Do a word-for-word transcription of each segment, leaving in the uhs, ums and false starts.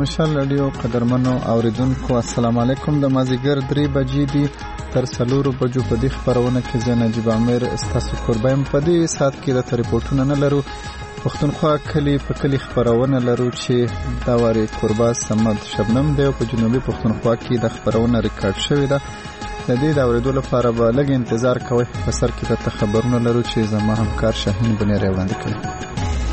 مشال رادیو قدرمنو اوریدونکو السلام علیکم. د مازیګر درې بجې دي تر څلورو بجو په دې خبرونه کې زه نجیب عامر ستاسو قربایم. په دې ساعت کې د ریپورتونه نه لرو. پښتونخوا کلی په کلی خبرونه لرو چې دا واري قربا سمد شبنم دی په جنوبي پښتونخوا کې د خبرونه ریکارډ شوې ده. د دې د اوریدو لپاره به لږ انتظار کوئ. په سر کې د خبرونه لرو چې زما همکار شاهین بنيري وړاندې کړي.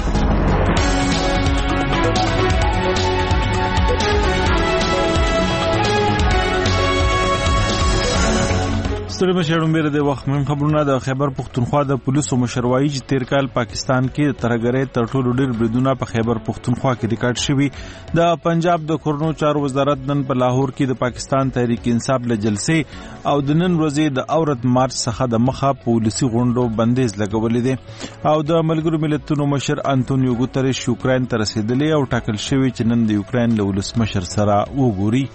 ستړي مشرون بیره د وخت مهم خبرونه. د خیبر پختونخوا د پولیسو مشر وایي چې تیر کال پاکستان کې ترهګرۍ تر ټولو ډېر بریدونه په خیبر پختونخوا کې ریکارډ شوي. د پنجاب د کورنو چارو وزارت نن په لاهور کې د پاکستان تحریک انصاف له جلسې او د نن ورځې د اورت مارچ څخه د مخه پولیسي غونډو بندیز لګولې دي او د ملګرو ملتونو مشر انټونیو ګوتریش یوکرين ته رسیدلی او ټاکل شوی چې نن د یوکرين له ولسمشر سره وګوري.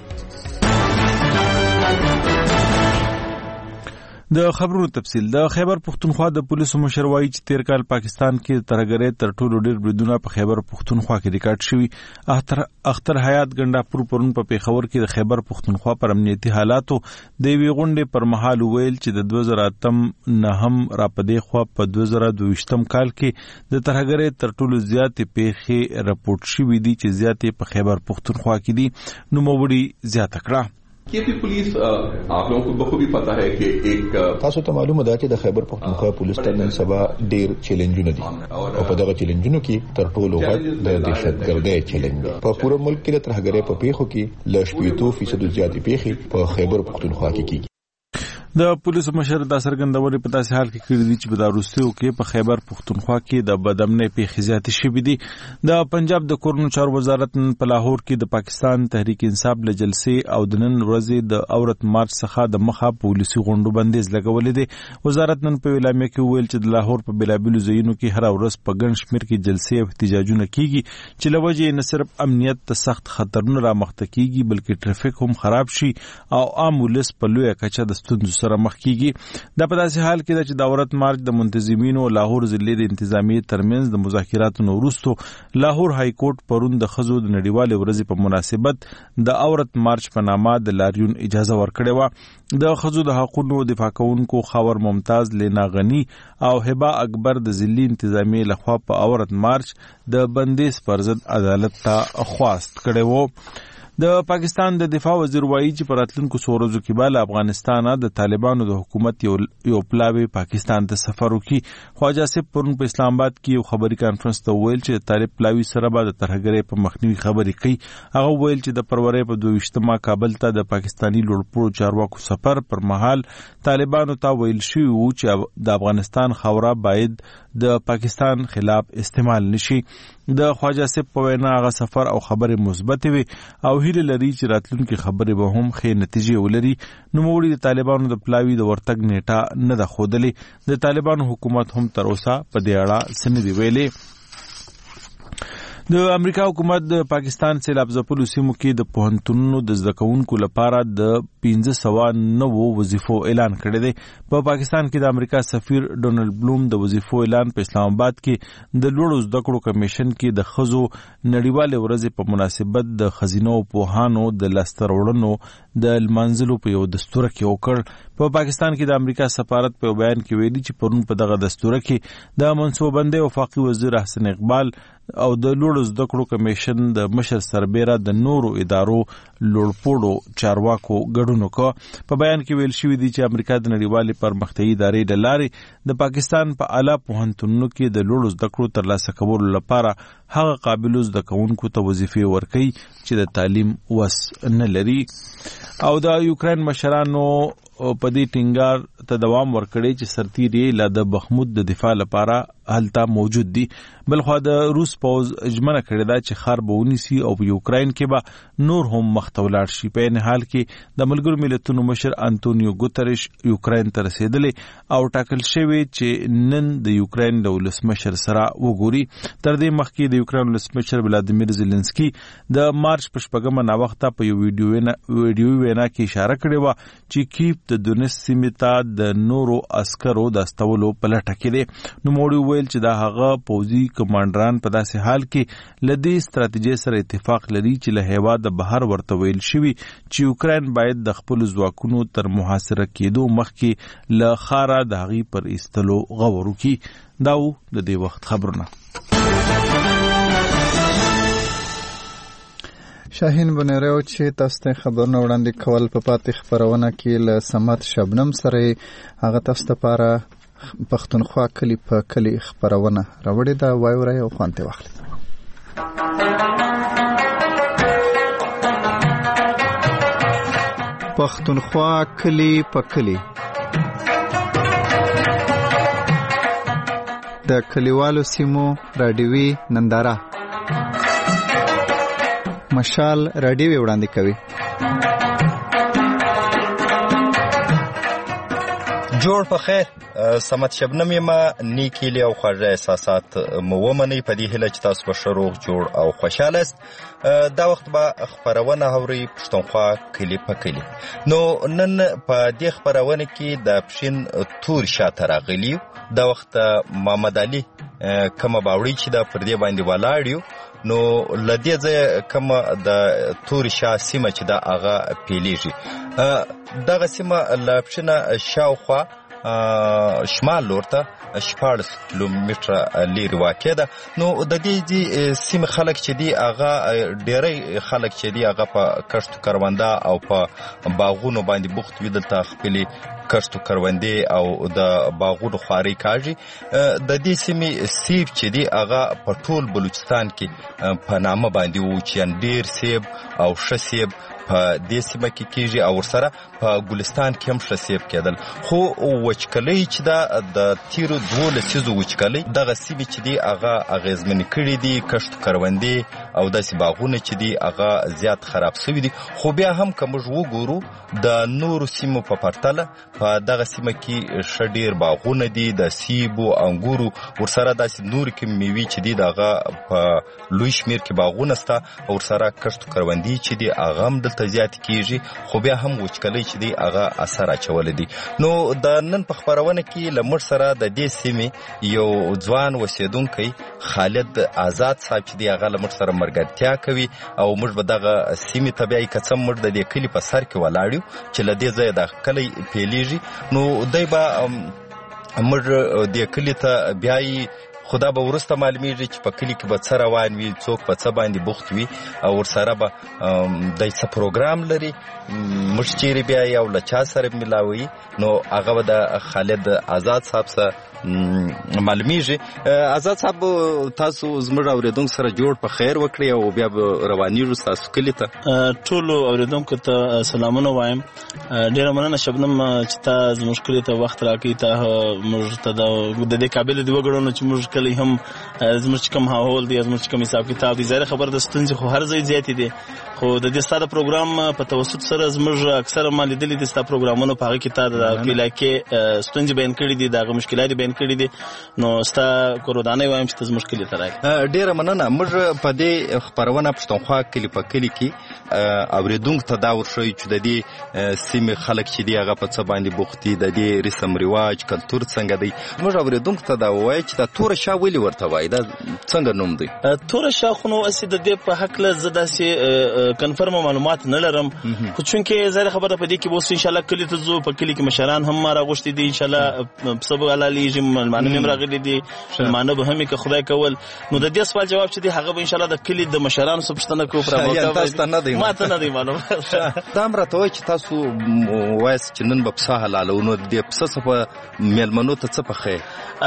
د خبرونو تفصیل. د خیبر پختونخوا د پولیسو مشر وایي چې تیر کال پاکستان کې ترهګرۍ تر ټولو ډېر بریدونه په خیبر پختونخوا کې ریکارډ شوي. اختر اختر حیات ګنډاپور پرون په پیښور کې د خیبر پختونخوا پر امنیتي حالاتو د یوې غونډې پر مهال ویل چې د دوه زره اتم نهم راپدې خوا په دوه زره دویشتم کال کې د ترهګرۍ تر ټولو زیاتې پیښې راپورټ شوي دي چې زیاتې په خیبر پختونخوا کې دي. نوموړي زیاته کړه KP police आप लोगों को बखूबी पता है कि एक تاسو ته معلومه ده چې د خیبر پختونخوا پولیس ته نن سبا ډیر چیلنجونه دي او په دغه چیلنجونو کې تر ټولو غټ د دهشتګردۍ چیلنج په پوره ملک کې د ترهګرۍ په پیښو کې ل شپږ فیصد زیاتې پیښې په خیبر پختونخوا کې کیږي. د پولیسو مشر د سرګندوري په داسې حال کې کړی دی چې په داروستیو کې په خیبر پختونخوا کې د بدامنۍ پیښې زیاتې شوې دي. د پنجاب د کورنو چارو وزارت په لاهور کې د پاکستان تحریک انصاف له جلسې او د نن ورځې د اورت مارچ څخه د مخه پولیسي غونډو بندیز لګولې دي. وزارت نن په اعلامیه کې ویل چې د لاهور په بلابلو ځایونو کې هر ورځ په ګڼ شمېر کې جلسې او احتجاجونه کیږي چې له وجې نه صرف امنیت ته سخت خطرونه رامخته کیږي بلکې ټرافیک هم خراب شي او عام ولس په لویه کچه د ستونزو سره مخ کیږي. دا په داسې حال کې چې د اورت مارچ د منتظمینو لاهور ضلع د انتظامیې ترمنځ د مذاکراتو وروسته لاهور های کورټ پرون د ښځو د نړیوالې ورځې په مناسبت د اورت مارچ په نامه د لاریون اجازه ورکړې وه. د ښځو د حقوقو دفاع کوونکو خاور ممتاز لینا غنی او هبه اکبر د ضلع انتظامیې لخوا په اورت مارچ د بندیز پر ضد عدالت ته خواست کړی و. د پاکستان د دفاع وزیر وایي چې په راتلونکو څو ورځو کې به له افغانستانه د طالبانو د حکومت یو یو پلاوی پاکستان ته سفر وکړي. خواجه صاحب پرون په اسلام آباد کې یو خبري کانفرنس ته ویل چې طالب پلاوی سره به د ترهګرۍ په مخنیوي خبرې کوي. هغه ویل چې د فروری په دوه ویشتمه کابل ته د پاکستانی لوړپوړو چارواکو سفر پر مهال طالبانو ته ویل شوی و چې د افغانستان خاوره باید د پاکستان خلاف استعمال نشي. د خواجه صاحب په وینا هغه سفر او خبرې مثبت وي او هیله لري چې راتلونکي خبرې به هم ښې نتیجې ولري. نوموړي د طالبانو د پلاوي د ورتګ نیټه نه ده ښودلې. د طالبانو حکومت هم تر اوسه په دې اړه څه نه دي ویلي. د امریکا حکومت د پاکستان سیلاب ځپلو سیمو کې د پوهنتونونو د زده کوونکو لپاره د پنځه سوه نوو وظیفو اعلان کړی دی. په پاکستان کې د امریکا سفیر ډونلډ بلوم د وظیفو اعلان په اسلام آباد کې د لوړو زده کړو کمیشن کې د ښځو نړیوالې ورځې په مناسبت د ښځینو پوهانو د لاسته راوړنو د لمانځلو په یو دستور کې وکړ. په پاکستان کې د امریکا سفارت په بیان کې ویلي چې پرون په دغه دستور کې د منصوبندۍ وفاقي وزیر احسن اقبال او د لوړو زده کړو کمیشن د مشر سربیره د نورو ادارو لوړپوړو چارواکو ګډون وکړ. په بیان کې ویل شوي دي چې امریکا د نړیوالې پرمختیایي ادارې له لارې د پاکستان په اعلی پوهنتونونو کې د لوړو زده کړو ترلاسه کولو لپاره هغه قابلو زده کوونکو ته وظیفې ورکوي چې د تعلیم وس نه لري. او د یوکرين مشرانو په دې ټینګار ته دوام ورکړي چې سرتیری لا د بخمود د دفاع لپاره هلته موجود دي. بلخوا د روس پوز اجمنه کړی دا چې خار به ونیسي او په یوکرين کې به نور هم مخته ولاړ شي. په این حال کې د ملګرو ملتونو مشر انټونیو ګوتریش یوکرين ته رسیدلی او ټاکل شوی چې نن د یوکرين د ولسمشر سره وګوري. تر دې مخکې د یوکرين ولسمشر ولادیمیر زيلنسکي د مارچ په شپږمه ناوخته په یو ویډیو ویډیو وینا کې اشاره کړې و چې کیف د دونیس سیمې ته د نورو عسکرو د استولو په لټه کې دی. نو موږ وویل چې دا هغه پوځي کمانډران په داسې حال کې له دې ستراتیژۍ سره اتفاق لري چې له هیواده بهر ورته ویل شوي چې یوکراین باید د خپلو ځواکونو تر محاصره کېدو مخکې له ښاره د هغې پر ایستلو غور وکړي. دا و د دې وخت خبرونه. شاهین بنیرو چې تاسو ته خبرونه وړاندې کول په پاتې خبرونه کې له سمت شبنم سره هغه تاسو ته لپاره پښتونخوا کلی په کلی خبرونه راوړې ده. وایورئ او خوند یې واخلئ. پښتونخوا کلی په کلی د کلیوالو سیمو راډیوي ننداره مشال راډیوي وړاندې کوي. جوړ په خیر. سمت شبنم یما نیکی لی او خواږه احساسات مو ومنئ په دې هیله چې تاسو به ښه روغ جوړ او خوشحاله است. دا وخت به خبرونه اورئ پښتونخوا کلی په کلی. نو نن په دې خبرونه کې د پښین تور شاته راغلی. دا وخت محمد علي کومه باوړي چې دا پر دې باندې ولاړ یو نو لدې ځای کومه د تور شاه سیمه چې دا هغه پیلیږي. دغه سیمه له پښینه شاوخوا شمال لورته شپاړس کیلومتره لرې واقع ده. نو د دې سیمې خلک چې دي هغه ډېری خلک چې دي هغه په کښتو کرونده او په باغونو باندې بوخت وي. دلته خپلې کښتو کروندې او د باغونو خوارۍ کاږي. د دې سیمې سیب چې دي هغه په ټول بلوچستان کې په نامه باندې و چې ډېر سیب او ښه سیب په دې سیمه کې کېږي او ورسره په ګلستان کې هم ښه سیب کېدل. خو وچکلۍ چې ده د تیرو دوو لسیزو وچکلۍ دغه سیمې چې دي هغه اغېزمنې کړي دي. کښتو کروندې او داسې باغونه چې دي هغه زیات خراب شوي دي. خو بیا هم که موږ وګورو د نورو سیمو په پرتله په دغه سیمه کې ښه ډېر باغونه دي د سیبو انګورو ورسره داسې نورې کومې مېوې چې دي د هغه په لوی شمېر کې باغونه شته او ورسره کښتو کروندې چې دي هغه هم دلته زیاتې کېږي. خو بیا هم وچکلۍ چې دی هغه اثر اچولی دی. نو د نن په خپرونه کې له موږ سره د دې سیمې یو ځوان اوسېدونکی خالد آزاد صاحب چې دی هغه له موږ سره ملګرتیا کوي او موږ به دغه سیمې ته بیا که څه موږ د دې کلي په سر کې ولاړ یو چې له دې ځایه دا کلی پیلیږي. نو دی به موږ دې کلي ته بیایي. خدا به ورسته معلومیږي چې په کلي کې به څه روان وي څوک په څه باندې بوخت وي او ورسره به دی څه پروګرام لري موږ چیرې بیایي او له چا سره میلاوي. نو هغه به د خالد آزاد صاحب سره معلومیږي. آزاد صاحب تاسو زموږ اوریدونکو سره جوړ په خیر وکړئ او بیا به روانیږو ستاسو کلي ته. ټولو اوریدونکو ته سلامونه وایم. ډېره مننه شبنم چې تا زموږ کلي ته وخت راکړی. تا موږ ته د دې قابل دی وګڼو چې موږ کلی هم زموږ چې کوم ماحول دی زموږ چې کوم حساب کتاب دی. ظاهره خبر د ستونزې خو هر ځای زیاتې دي. خو د دې ستا د پروګرام په توسط سره زموږ اکثره ما لیدلي دي ستا پروګرامونو په هغه کې تا د علاقې ستونزې بیان کړي دي د هغه مشکلات یې بیان کړي دي. نو ستا کورودانۍ وایم چې ته زموږ کلي ته راغلې. ډېره مننه. موږ په دې خپرونه پښتونخوا کلي په کلي کې اوریدونکو ته دا ورښیو چې د دې سیمې خلک چې دي هغه په څه باندې بوخت دي د دې رسم رواج کلتور څنګه دی. موږ اوریدونکو ته دا ووایي چې دا توره شاه ولې ورته وایي دا څنګه نوم دی؟ توره شاه خو نو هسې د دې په هکله زه داسې کنفرمه معلومات نه لرم. خو چونکې ظاهره خبره په دې کې به اوس انشاءالله کلي ته ځو. په کلي کې مشران هم ما راغوښتي دي انشاءالله پسه به حلالېږي مېلمانه مې هم راغلي دي مېلمانه به هم یې که خدای کول. نو د دې سوال جواب چې دی هغه به انشاءالله د کلي د مشرانو څه پوښتنه کوو ما ته نه دی معلوم. دا هم راته وایي چې تاسو وایاست چې نن به پسه حلالو. نو د پسه څه په مېلمنو ته څه پخوئ؟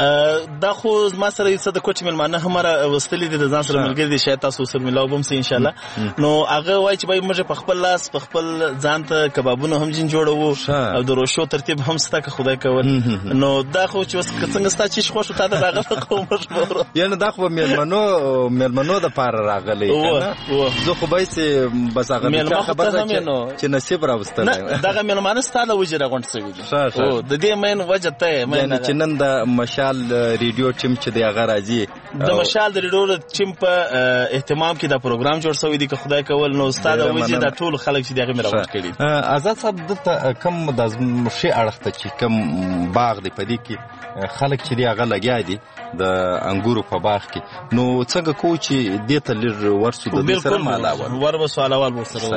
دا خو ما سره څه د کوچ مېلمانه هم راوستلي دي د ځان سره ملګري دي شاید تاسو سره میلاو به هم سي انشاءالله. نو هغه وایي چې باید موږ په خپل لاس په خپل ځان ته کبابونه هم جین جوړوو او د روشو ترتیب هم ستا که خدای کول. نو دا خو چې اوس که څنګه ستا چیش خوښ تا ته د هغه کوم مشهور یعنې دا خو به مېلمنو مېلمنو دپاره راغلی که نه. زه خو به یې بس هغه مېلمه خبر ده چې نصیب راوستلی. دغه مېلمانه ستا له وجې راغونډ شوي دي. د دې مین وجه ته یې یعنې چې نن د مشال ریډیو ټیم چې دی هغه راځي د مشال د ډول چیم په اهتمام کې دا پروګرام جوړ شوی دی که خدای کول نو استاد او وجه دا ټول خلک چې دغه مراوت کړي. آزاد صاحب دته کم د شي اړخته چې کم باغ دی پدې کې خلک چې دی هغه لګیا دي د انګورو په باغ کې نو څنګه کو چې دې ته لږ ورسو د دې سره مالاوه ور به سوالوال ورسره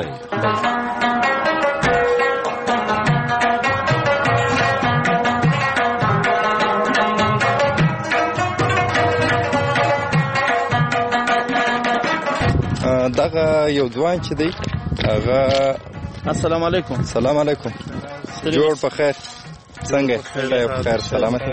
دغه یو ځوان چې دی هغه السلام علیکم. السلام علیکم. جوړ په خیر څنګه خیر خیر سلامت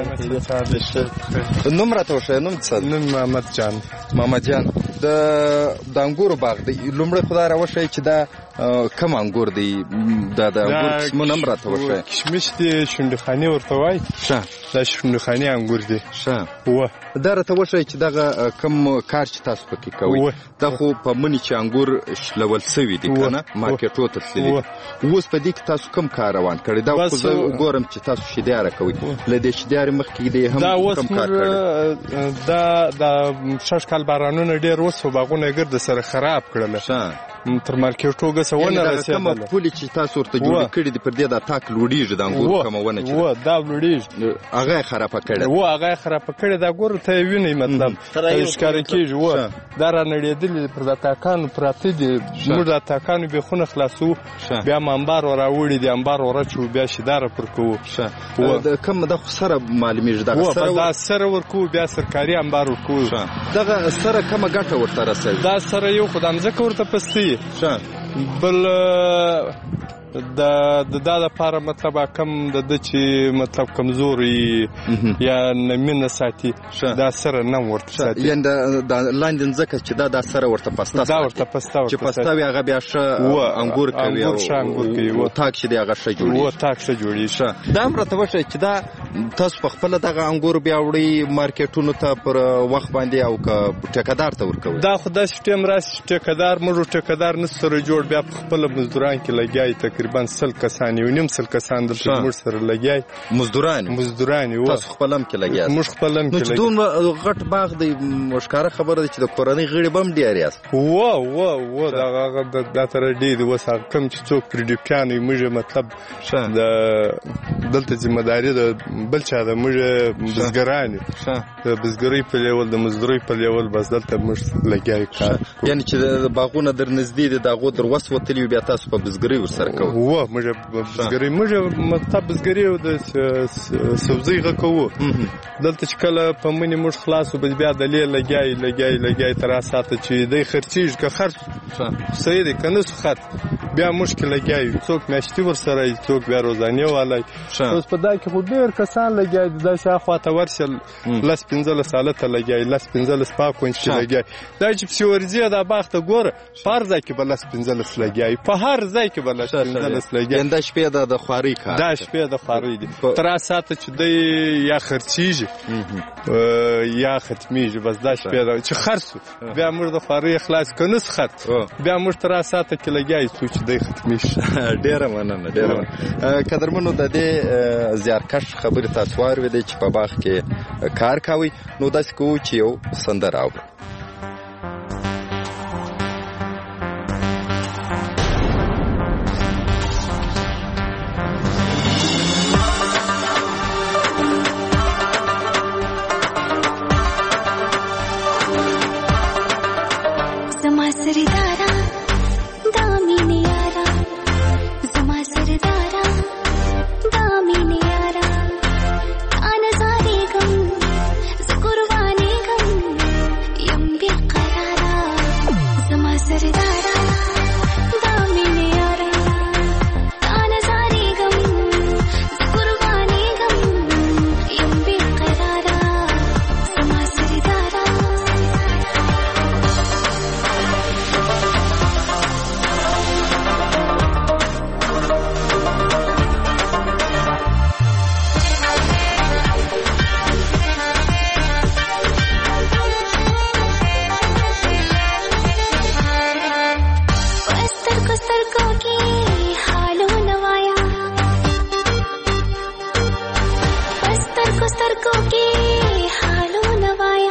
نوم راته وښیه نوم څه نوم محمد جان. محمد جان د د انګورو باغ دی لومړی خدای راوښیه چې دا کم انګور دی دا د انګور قسمونه هم راته وښیه. کشمش دی شونډخاني ورته وایي. ښه دا شونډخاني انګور دی. ښه وه دا راته وښیه چې دغه کم کار چې تاسو پکې کوئ دا خو په مني چې انګور شلول سوي دي که نه مارکېټو ته تللي دي اوس په دې کې تاسو کم کار روان کړی دا خو زه وګورم چې تاسو شیدیاره کوئ له دې شیدیارې مخکې دې هم کم کار کړی. دا د شش کال بارانونه ډېر وسو باغونه یې ګرد سره خراب کړل تر مارکېټو ګسه ونه رسېدله. کومه پولې چې تاسو ورته جوړې کړي دي پر دې دا تاک لوړېږي د انګورو کومه ونه چې دا لوړېږي هغه یې خرابه کړې و هغه یې خرابه کړې دا ګورو ته یې وینئ مطلب ښکاره کېږي و دا را نړېدلي پر دا تاکانو پراته دي موږ دا تاکانو بیخونه خلاصوو بیا م انبار ور راوړي دي انبار ور اچوو بیا شیداره پر کوو کوم دا خو سره معلومېږي دا سره ورکوو بیا سرکاري انبار ورکوو دغه سره کومه ګټه ورته رسوي دا سره یو خو د مځکه ورته پستوي بل د دا لپاره مطلب کم د د چې مطلب کمزوري یا نمینه ساتي دا سره نه ورته ساتي یعنې د لاندې ځکه چې دا دا سره ورته پسته دا ورته پسته چې پسته وي هغه بیا ښه انګور کوي او تاک چې دی هغه ښه جوړېږي و تاک ښه جوړېږي. دا هم راته وښیه چې دا تاسو په خپله دغه انګور بیا وړئ مارکېټونو ته پر وخت باندې او که ټیکهدار ته ورکوئ. دا خو داسې ټیم راسي چې ټیکهدار موږ ټیکهدار نه سره جوړ بیا په خپله مزدوران کې لګیایي تقریبا سل کسان یو نیم سل کسان دلته موږ سره لګیایي مزدوران مزدوران و تاسو خپل هم کې لګیاست موږ خپل هم کې نو چې دومره غټ باغ دی ښکاره خبره ده چې د کورنۍ غړي به هم ډېر یاست. و و و دغه دا تر ډېر دی اوس هغه کوم چې څوک پرډیوټیان وي موږ مطلب د دلته ذمهداري د بل چا ده موږ بزګران یو د بزګرۍ په لیول د مزدورۍ په لیول بس دلته موږ لګیایي کار یعنې چې باغونه در نږدې دي د هغو در وس وتلي وي بیا تاسو په بزګرۍ ورسره کوئ. و موږ بزګرۍ موږ مطلب بزګرۍ او د سبزۍ غه کوو دلته چې کله په مني موږ خلاصو بیا دلې لګیایي لګیایي لګیایي تر هغه ساعته چې دی خرڅېږي که خرڅ صحیح دی که نه سو خرڅ بیا موږ کې لګیایي څوک میاشتي ورسره وي څوک بیا روزانې والی اوس په دا کې خو ډېر کسان لګیایي دا شاخوا ته ورشه لس پنځلس ساله ته لګیایي لس پنځلس پاکونج کې لګیایي دا چې پسې ورځې دا باغ ته ګوره په هر ځای کې به لس پنځلس لګیایي په هر ځای کې به لس پنځلس لګیایي دا شپې د خوارۍ کار دا شپې د خوارۍ دي تر هغه ساعته چې دی یا خرڅېږي یا ختمېږي بس دا شپې ده چې خرڅ بیا موږ د خوارۍ خلاص که نه خرڅ بیا موږ تر هغه ساعته کې لګیایي څو چې دی ختمېږي. ډېره مننه ډېره مننه قدرمنو د دې زیارکش خبرې تاسو واورېدې چې په باغ کې کار کوئ نو داسې کوو چې یو سندره اورو. سترګو کې حالو نوایا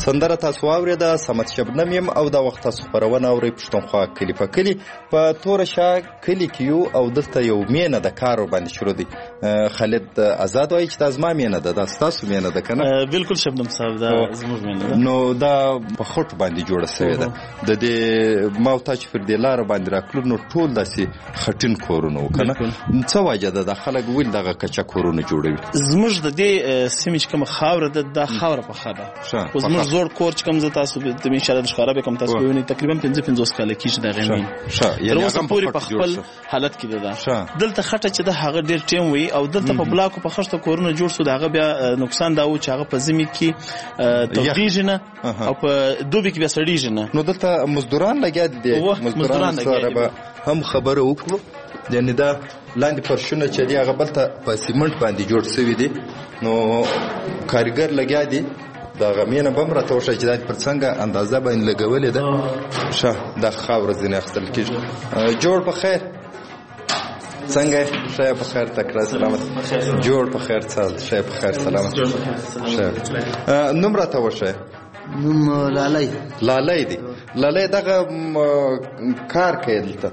سندره تاسو واورېده، صمد شبنم یم او دا وخت تاسو خپرونه اورئ پښتونخوا کلي په کلي. په توره شا کلي کې یو او دلته یو مینه د کار ورباندې شروع دی. خالد آزاد وایي چې دا زما مینه ده، دا ستاسو مینه ده که نه؟ بالکل شبنم صاحب دا زموږ مینه ده. نو دا په خټو باندې جوړه سوې ده. د دې ما او تا چې پر دې لاره باندې راکلو نو ټول داسې خټین کورونه وو که نه؟ څه وجه ده دا خلک ولې دغه کچه کورونه جوړوي؟ زموږ د دې سیمې چې کومه خاوره ده دا خاوره پخه ده. خو زموږ زوړ کور چې کوم زه تاسو ته انشاءالله د ښکاره به کوم تاسو ووینئ تقریبا پنځه پنځوس کاله کېږي د هغې مین تر اوسه پورې په خپل حالت کې ده. دلته خټه چې ده هغه ډېر ټیم وي او دلته په بلاکو په خښته کورونه جوړ شو. د هغه بیا نقصان دا و چې هغه په ژمي کې تودېږي نه او په دوبي کې بیا سړېږي نه. نو دلته مزدوران لګیا دي، مزدوران سره به هم خبره وکړو. یعنې دا لاندې فرشونه چې دي هغه بلته په سیمنټ باندې جوړ سوي دي. نو کارګر لګیا دي، د هغه مینه به هم راته وښایي چې دا پر څنګه اندازه باندې لګولې ده. ښه دا خاوره ځینې اخیستل کېږي. جوړ په خیر، څنګه یې؟ ښه یې په خیر، تکړه سلامت. جوړ په خیر، څه ښه یې په خیر سلامت. نوم راته وښایه. نوم لالی. لالی دی. لالی دغه کار کوي دلته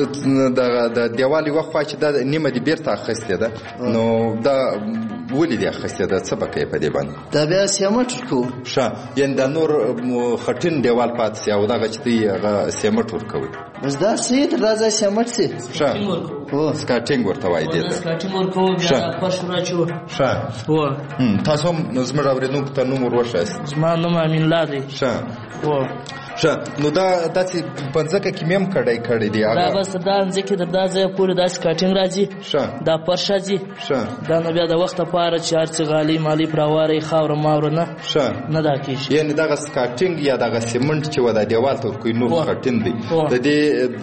د دیوال یوه خوا چې دا نیمه دې بېرته اخیستې ده. نو دا ولې دې اخیستې ده؟ څه به کوې په دې باندې؟ دا بیا سیمټ ورکوو. ښه، یعنې دا نور خټین دیوال پاتې سي او دغه چې دی هغه سیمټ ورکوئ. بس دا څه تر دا ځای سیمټ سي. ښه، سکاټینګ ورته وایي دې ته. سکاټینګ ورکوو، بیا دا فرش ورچوو. ښه، تاسو هم زموږ اورېدونکو ته نوم ور وښایاست. زما نوم امین الله دی. ښه ښه، نو دا داسې په ځمکه کې مې هم کړی کړی دی. دا بس دا ځمکې تر دا ځایه پورې دا سکاټینګ راځي، دا فرش راځي. دا نه بیا د وخت لپاره چې هر څه غالۍ مالۍ پراواری خاوره ماوره نه نه دا کېږي. یعنې دغه سکاټینګ یا دغه سیمنټ چې و دا دیوال ته ورکوي نور خټین دی. د دې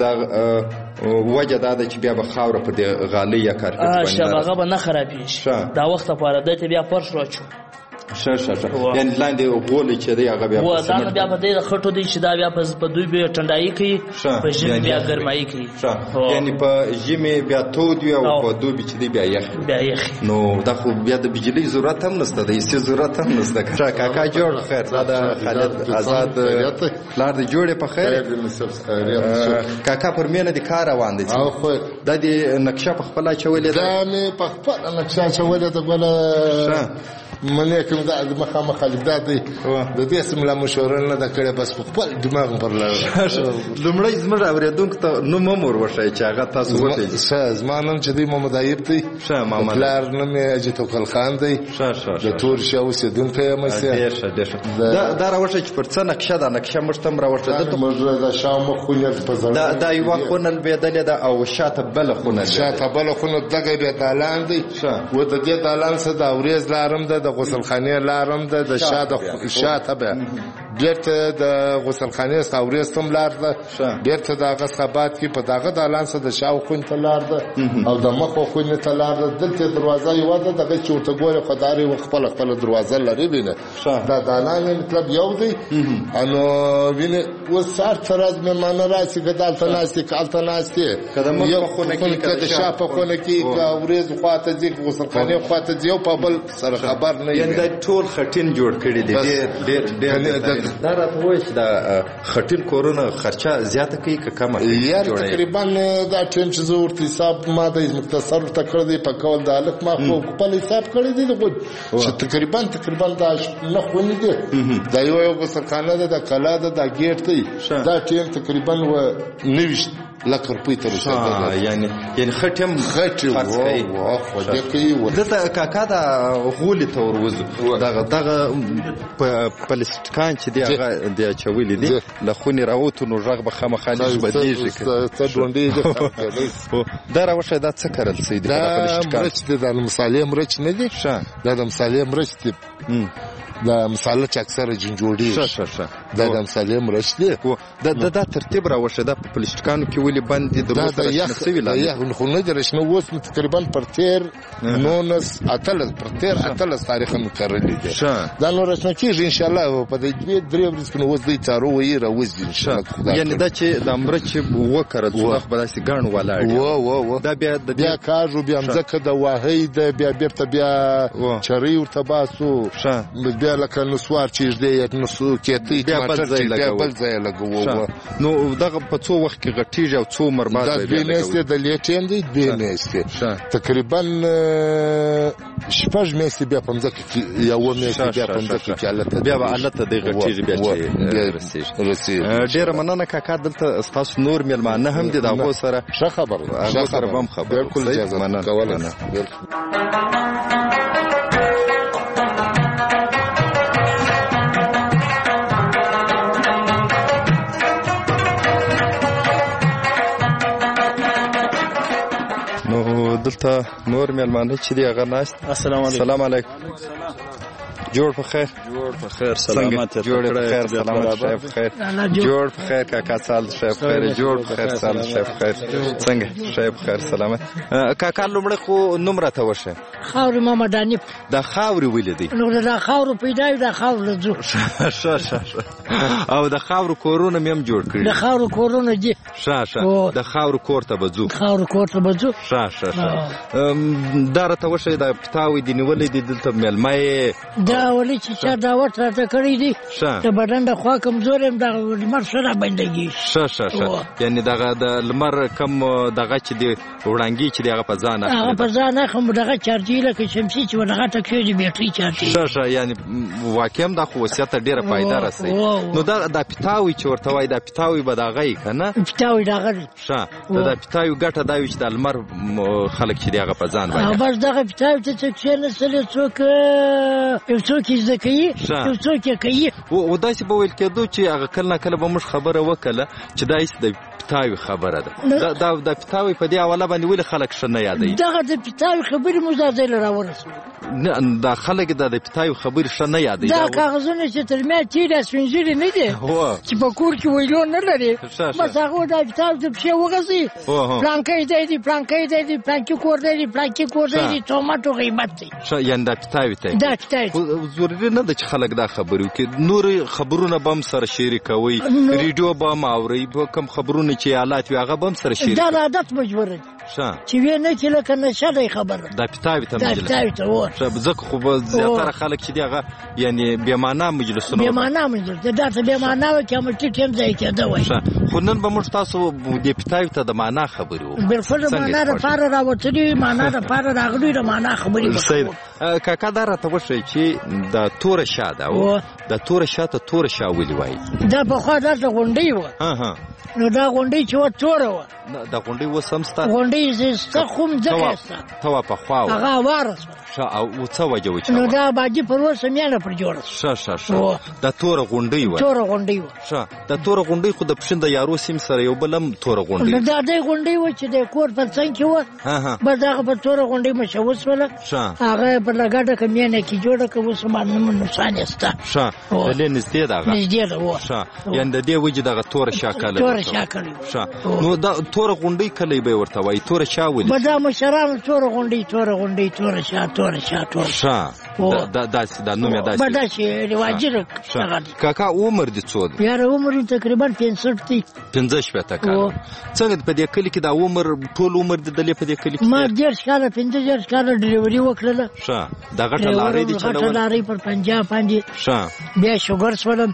وجه دا ده چې بیا به خاوره په دې غالۍ یا کارپېټ باندې هغه به نه خرابېږي. دا وخت لپاره دی ته بیا فرش راچو. ښه ښه ښه، یعنې لاندې غولې چې دی هغه بیا دا نه بیا په دې د خټو دی چې دا بیا په دوی بیا ټنډایي کوي، په ژمي بیا ګرمایي کوي. ښه، یعنې په ژمي بیا تود وي او په دوبي چې دی بیا یخ بیا یخ. نو دا خو بیا د بجلۍ ضرورت هم نشته، د ایسي ضرورت هم نشته. ښه کاکا جوړ خیر، دا د خالد آزاد پلار دی. جوړې په خیر کاکا، پر مینه دې کار روان دی. دا دې نقشه په خپله اچولې ده؟ دا مې په خپله نقشه اچولې ده ګوله. منې کوم دا مخامخ دا دی د دې سملا مشوره نه ده کړې، بس په خپل دماغ پر لاره. لومړی زموږ اورېدونکو ته نوم هم ور وښایئ چې هغه تاسو وپېژنئ. ښه، زما نوم چې دی محمد ایوب دی. ښه، محمد. پلار نوم یې حاجي توکل خان دی. ښه ښه، د تور شا اوسېدونکی یم. ډېر ښه ډېر ښه. دا راوښیه چې پر څه نقشه ده؟ نقشه موږ ته هم راوښیه. موږ د شاومه خونه په زړه دا یوه خونه لوېدلې ده او شاته بله خونه شاته بله خونه دغه بیا دالان دی. و د دې دالان څخه د اورېز لارم ده، د غسلخانې لارم ده، د شاته شاته به بیرته د غسلخانې څخه اورېز ته هم لار ده، بیرته د هغه څخه بعد کې په دغه دالان څخه د شاو خونې ته لار ده او د مخو خونې ته لار ده. دلته دروازه یوه ده، دغه چې ورته ګورې خو دا یې خپله خپله دروازه لري. وینې دا دالان یې مطلب یو دی. نو وینې اوس هر څه ورځ مېلمانه راشي، که دلته ناستې که هلته ناستې، که د شا په خونه کې که اورېز خواته ځي که غسلخانې خواته ځي، یو په بل سره خبر نه وي. دا ټول خټین جوړ کړي دي. ډېر ډېر دا راته وایي چې دا خټین کورونه خرچه زیاته کوي که کمه کوي؟ یار تقریبا دا ټایم چې زه ورته حساب ما د مختصر ورته کړی دی په کول د هلک ما خو خپل حساب کړی دی چې تقریبا تقریبا دا نه خونې دي. دا یو یو غسلخانه ده، د کلا ده، دا ګیټ دی. دا ټایم تقریبا و نویشت لک روپۍ ته رسېدلی. یعنې یعنې خټ هم خټې خوږې کوي. دلته کاکا دا غولې ته ور وځو. دغه دغه پلسټکان چې دی هغه دې اچولي دي، له خونې راوتو نو غږ به خامخا لږ بدلېږي. څه ډونډۍ دا راوښیه دا څه کرل سوي دي؟ دا مرچ دی، دا د مصالې مرچ نه دی. دا د مصالې مرچ دی. دا مصالحه چې اکثره جنجوړي ښه ښه ښه دا د مصالحې مرچ دی. دا دا ترتیب راوښیه. دا په پلسټکانو کې ولې بند دي د روسه راشنه سوي لا خو نه درش نو اوس تقریبا پر تیر نونس اتلس پر تیر اتلس تاریخ مقرر دي دا نو راشنه کیږي ان شاء الله په دې درې ورځې کې نو اوس دې تارو وي راوځي ان شاء الله یعنی دا چې د امرچ وکړه څو به داسې ګڼ ولاړ و و دا بیا د بیا کاجو بیا ځکه د واهید بیا بیرته بیا چری ورته باسو بیا لکه نسوار چې دې یک نسو کېتی بیا بل ځای لګو نو دغه په څو وخت کې غټیږي او څو مرباز دی بیا نهسته د لیټین دی دی نهسته تقریبا شپږ میاشتې بیا پنځه کې یو میاشتې بیا پنځه کې حالت بیا حالت د غټیږي بیا چې رسیږي ډیره مننه کاکا دلته تاسو نور مېلمانه هم دي دغه سره ښه خبر ښه خبر بم خبر بالکل اجازه مننه کولنه نو دلته نور مېلمانه چې دی هغه ناست السلام علیکم السلام علیکم جوړ په خیر جوړ په خیر سلامات جوړ په خیر سلامات شیف خیر جوړ په خیر کاکا سال شیف خیر جوړ په خیر سال شیف خیر څنګه شیف خیر سلامات کاکا لومړی خو نوم راته وشه خاوري محمد حنیف دا خاوري ولې دی نو دا خاورو پیدا دا خاورو لزو شه شه او د خاورو کورونه مې هم جوړ کړی د خاورو کورونه دي شه شه د خاورو کور ته بځو خاورو کور ته بځو شه شه شه دا راته وشه دا پتاوي دی نیولې دي دلته مېلمای دا ولې چې چا دعوت راته کړی دی د بدن د خوا کمزور یم د لمر سره بندګي شه شه شه یعنی دغه د لمر کم دغه چې دی وړانګي چې دغه په ځان اخلي هغه په ځان اخلي دغه چارجي لکه شمسي چې ودغه ټکې دی بیټري چارجي شه شه یعنی واقعا د خصوصیت ډیره فائدہ رسي نو دا د پتاوي چې ورته وای د پتاوي به دغه کنه پتاوي دغه شه د پتاوي ګټه دا وي چې د لمر خلک چې دغه په ځان باندې بس دغه پتاوي ته چې نه سره څوک یو څوک یې ځکه یو څوک یې کوي او داسې به ویل کېدو چې هغه کله نه کله به موږ خبره وکړه چې دا هیڅ د پتاوي خبره ده دا د پتاوي په دې حواله باندې ولې خلک ښه نه یادوي دغه د پتاوي خبرې موږ دا ځای له راورسولو نه دا خلک د پتاوي خبرې ښه نه یادوي دا کاغذونه چې تر میا تېره سپینځلې نه دي چې په کور کې ویلو نه لري بس هغه دا پتاوي ته پښې وغځي پلانکی دی دی پلانکی دی دی پلانکي کور دی دی پلانکي کور دی دی ټوماټو غیبت دی یعنې دا پتاوي ته دا پتاوي ضروري نه ده چې خلک دا خبرې وکړي نور خبرونه به هم سره شریکوي ریډیو به هم اورئ کوم خبرونه چې حالات وي هغه به هم سره شریکوي دا د عادت مجبور دي چې وی نه چې لکه نشه دی خبره دا پتاوي ته مجلس دا پتاوي ته و ځکه خو به زیاتره خلک چې دی هغه یعنی بې معنا مجلسونه بې معنا مجلس دا ته بې معنا و چې همغه ټیم ځای کېده وای خو نن به موږ تاسو د پتاوي ته د معنا خبرې وکړو بالکل د معنا لپاره راوتلي معنا لپاره راغلي د معنا خبرې وکړو کاکا دا راته وښیئ چې د توره شا ده او د توره شا ته توره شا ولې وایي دا پخوا دلته غونډۍ وه نو دا غونډۍ چې وه توره وه دا غونډۍ اوس هم سته غونډۍ سته خو مځکه سته ته وه پخوا وه هغه هواره شوه او څه وجه وه چې نو دا باجي پر اوسه میانه پر جوړه ښه ښه ښه دا توره غونډۍ وه توره غونډۍ وه ښه دا توره غونډۍ خو د پښین د یارو سیم سره یو بل هم توره غونډۍ نو دا دې غونډۍ وه چې د کور په څنګ کې وه بس هغه په توره غونډۍ مشهور شوله هغه په لګډه کې میانه کې جوړه که اوس معلومه نقصان یې شته ښه دلې نږدې ده هغه نږدې ده وه ښه یعنې د دې وجې دغه توره شا کلی توره شا کلی ښه نو دا توره غونډۍ کلی به یې ورته وایي توره شا ولې به دا مشرانو توره غونډۍ توره غونډۍ توره شا توره شا توره ښه داسې دا نوم یې داسې به داسې رواجي دغه دی کاکا عمر دې څو دی یاره عمر یې تقریبا پنځه دی پنځه شپېته کاله څنګه په دې کلي کې دا عمر ټول عمر دې دلې په دې کلي کې ما دېرش کاله پنځه دېرش کاله ډریوري وکړله ښه دا غټه لارۍ دې چلوله غټه لارۍ پر پنجاب باندې ښه بیا شوګر شولم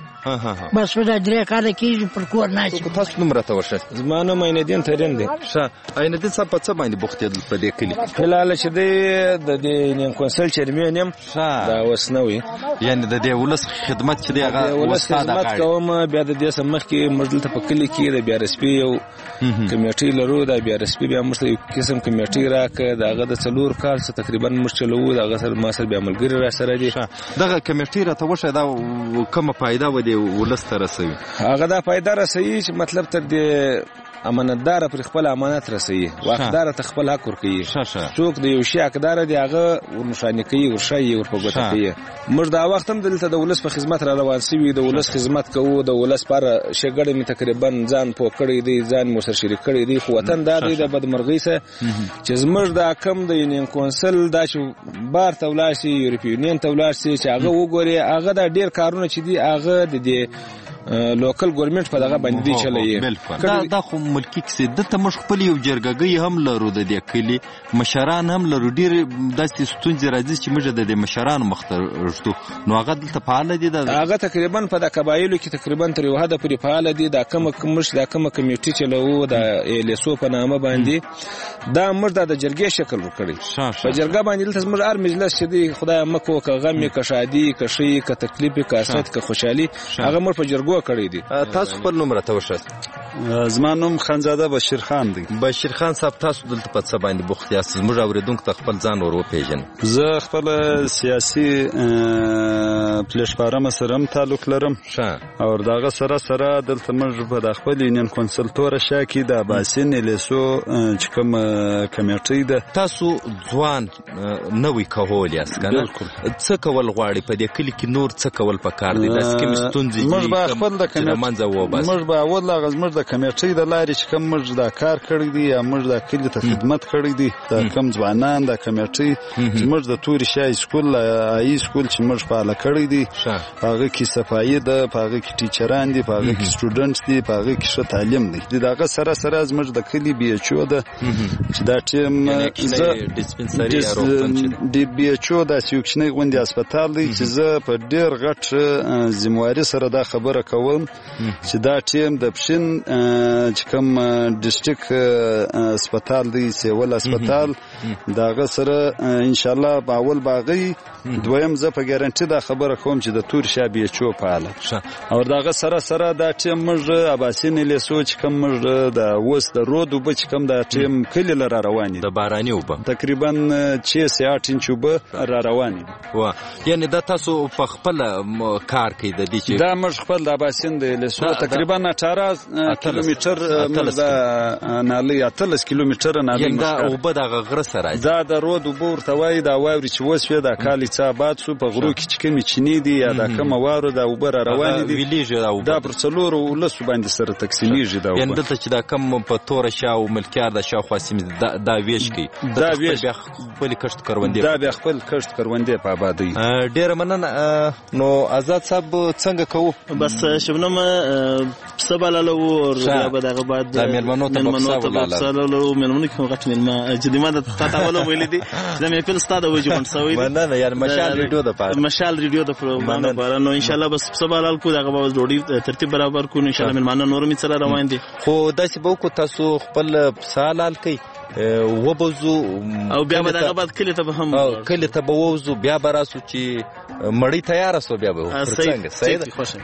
بس دا درې کاله کېږي پر کور ناست تاسو نوم راته وښیه زما نوم عینالدین ترین دی ښه عینالدین صاحب په څه باندې بوختېدل په دې کلي فلحال چې دی د دې نیم کونسل چیرمین یم دا اوس نه وي یعنې د دې ولس خدمت چې دی هغه ولس خدمت کوم بیا د دې څخه مخکې موږ دلته په کلي کې د بیا رسپي یو کمیټۍ لرو دا بیا رسپي بیا موږ ته یو قسم کمیټۍ راکړه د هغه د څلور کال څخه تقریبا موږ چلوو د هغه سره ما سره بیا ملګري راسره دي دغه کمیټۍ راته وښیه دا کومه فایده و دې ولس ته رسوي هغه دا فایده رسوي چې مطلب تر دې امانتدار پر خپل امانت رسوي واقدار ته خپل حق ورکوي څوک د یو شي حقدار دی هغه ورنشانه کوي ورشي ورپګوته کوي موږ دا وخت هم دلته د ولس په خدمت را روان سوي د ولس خدمت کوو د ولس پر شګړې می تقریبا ځان پو کړی دی ځان مو سره شریک کړی دی خو وطن دا دی د بدمرغۍ سره چې زموږ دا کم د یونین کونسل دا چې بار تولاشي یورپیونین تولاشي چې هغه وګوري هغه دا ډیر کارونه چې دی هغه د دې لوکل ګورنمنت په دغه باندې چلایي دا دا خو ملکی کسي د تمش خپل یو جرګګي هم لرو د دې کلی مشران هم لرو ډیر داسې ستونزې راځي چې موږ د دې مشران مخترشتو نو هغه دلته فعال دي دا هغه تقریبا په د قبایلو کې تقریبا تر یو حد پورې فعال دي دا کوم کومش دا کوم کمیټي چلو د الیسو په نامه باندې دا موږ د جرګې شکل ورکړي په جرګه باندې دلته موږ هر مجلس چې دی خدای مکو که غم که شادي که شي که تکلیف که اسد که خوشحالي هغه موږ په جرګو کړی دي تاسو خپل نوم راته وښایاست زما نوم خانزاده بشیر خان دی بشیر خان صاحب تاسو دلته په څه باندې بوخت یاست موږ اوریدونکو ته خپل ځان ور وپېژنئ زه خپل سیاسي پلیټفارم سره هم تعلق لرم او دغه سره سره دلته موږ په د خپل یونین کونسل تور شاکي د باسین لیسو چې کوم کمیټې ده تاسو ځوان نوې کول یاست کنه څه کول غواړي په دې کلی کې نور څه کول پکار دي داسې کوم ستونزې موږ به خپل د کمیټې موږ به اول هغه زموږ د کمیټې د لارې چې کوم موږ دا کار کړی دی یا موږ د کلي ته خدمت کړی دی د کوم ځوانان د کمیټې زموږ د توري شای سکول ای سکول چې موږ فعال کړی دی هغه کې صفایي ده هغه کې ټیچران دي هغه کې سټوډنټس دي هغه کې ښه تعلیم دی دغه سره سره زموږ د کلي بي ایچ او ده چې دا ټیم ډیسپنسري اروپن دی بي ایچ او د سیوکشنۍ غونډې هسپتال دی چې زه په ډیر غټ ذمہواری سره دا خبره کوم چې دا ټیم د پښین چې کوم ډیسټریکټ هسپتال دی سیول هسپتال داغه سره ان شاء الله په اول باغی دویم زه په ګارانټي دا خبره کوم چې د تور شابه ایچ او فعال او داغه سره سره دا ټیم موږ اباسین لیسو چې کوم موږ د وس د رود وب چې کوم دا ټیم کلی لر روان دي د باراني وب تقریبا چې ساعت انچ وب را روان دي وا یعنی دا تاسو په خپل کار کې د دې چې دا موږ خپل د اباسین د لیسو تقریبا اټهار کیلومتر موږ د نالي اتلس کیلومتر نالي دا وب د غره سره دا د رود وب ورته وای دا واوري چې وسوي دا کالی څابات سو په غرو کې چې کوم چینی دي یا دا کوم وارو دا وبر روان دي دا پر څلور ولس باندې سره تقسیمیږي دا یعنی دلته چې دا کوم په تور شاو ملکیار د شاو خاصم دا ویش کی دا ویش خپل کشت کروندې دا به خپل کشت کروندې په آبادی ډیر مننه نو آزاد صاحب څنګه کوو بس شبنم سباله او به دغه بعد د ملمنو ته بساله ملمنو کې غټ ملما چې دمه د تاوله ویل دي د مې په ستاده وځي مونږ سوي مننه یار مشال ریډیو د پاره مشال ریډیو د پروګرام لپاره نو ان شاء الله بس سباله کو دغه به ډوډۍ ترتیب برابر کو ان شاء الله ملمانه نور می سره روان دي خو داسې به کو تاسو خپل سالال کوي وبوزو او بیا به دغه بعد کلی ته به هم کلی ته به ووزو بیا به راسو چې مړی تیار سو بیا به څنګه صحیح خوشم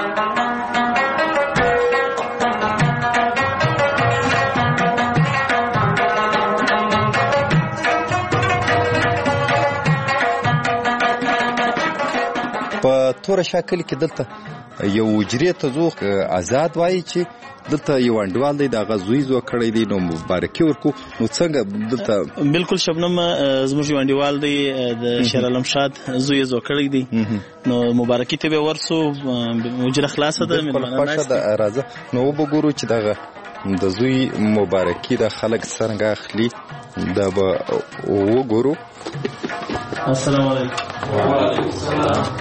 په تور شکل کې دلته یو وجری ته زو آزاد وایي چې دلته یو انډوال دی د غزوی زو کړی دی نو مبارکي ورکو نو څنګه دلته بالکل شبنم زموږ یو انډوال دی د شیر علم شاد زوی زو کړی دی نو مبارکي ته به ورسو وجره خلاصه ده ملمانه ده راځه نو وګورو چې دغه د زوی مبارکي د خلک څنګه اخلي دا به وګورو السلام علیکم وعلیکم السلام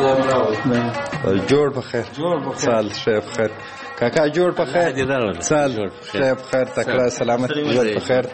جوړ بخیر سال شیف خیر کاکا جوړ بخیر سال شیف خیر تکړه سلامت جوړ بخیر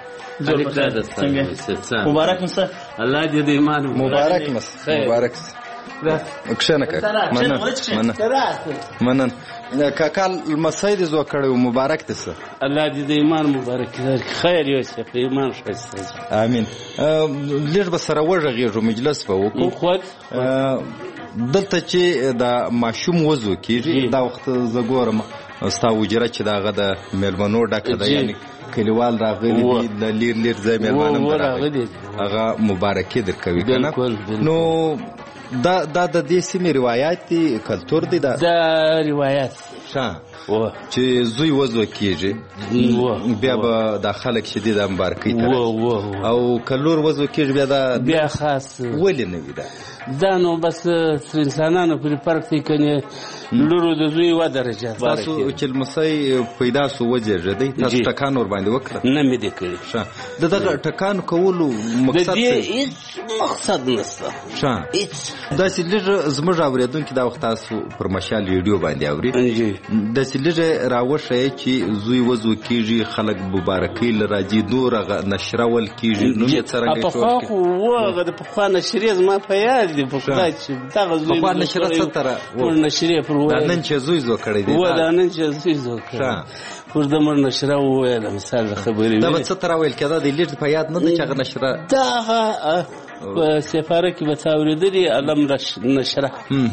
مبارک مسه الله دې دې ایمان مبارک مسه مبارک کښنه کړه منن منن منن کاکا المسای دې زو کړو مبارک دې سه الله دې دې ایمان مبارک خیر یوسف ایمان ښه امين لږ به سره وژغېږو مجلس به وکړو خود دلته چې د ماشوم وضو کېږي دا وخت زه ګورم ستا وجره چې دغه د مېلمنو ډکه ده یعنې کلیوال راغلي دي د لیر لیر ځای مېلمانه هم راغلي هغه مبارکي درکوي که نه نو دا د دې سیمې روایات دي کلتور دی دا دا روایات چې زوی وزو کیږي بیا به د خلک شدید مبارکي ته او کلور وزو کیږي بیا دا بیا خاص ولې نه وي دا دا نو بس تر انسانانو پورې فرق دی کنه لورو د زوی و درجه تاسو چې لمسی پیدا سو وځي تاسو ټکان ور باندې وکړه نه مې دې کړی ښه د دغه ټکان کولو مقصد څه هیڅ مقصد نشته ښه هیڅ دا چې لږ زموږ اوریدونکو دا وخت تاسو پر مشال ویډیو باندې اوري د چې لږ راوښه چې زوی وزو کیږي خلک مبارکي لراځي نور نشرول کیږي نو یې څرنګه جوړ کړي په خو د په خو نشریه زما په یاد دی په خدای چې دا زوی په نشریه ستره ور نشریه پر دا نن چې زوی زو کړی دی و دا نن چې زوی زو کړی پر د مر نشره وویل مثال خبرې دا څه تر ویل کېده د لیډ په یاد نه چې هغه نشره دا په سفاره کې به تاوریدلی علم نشره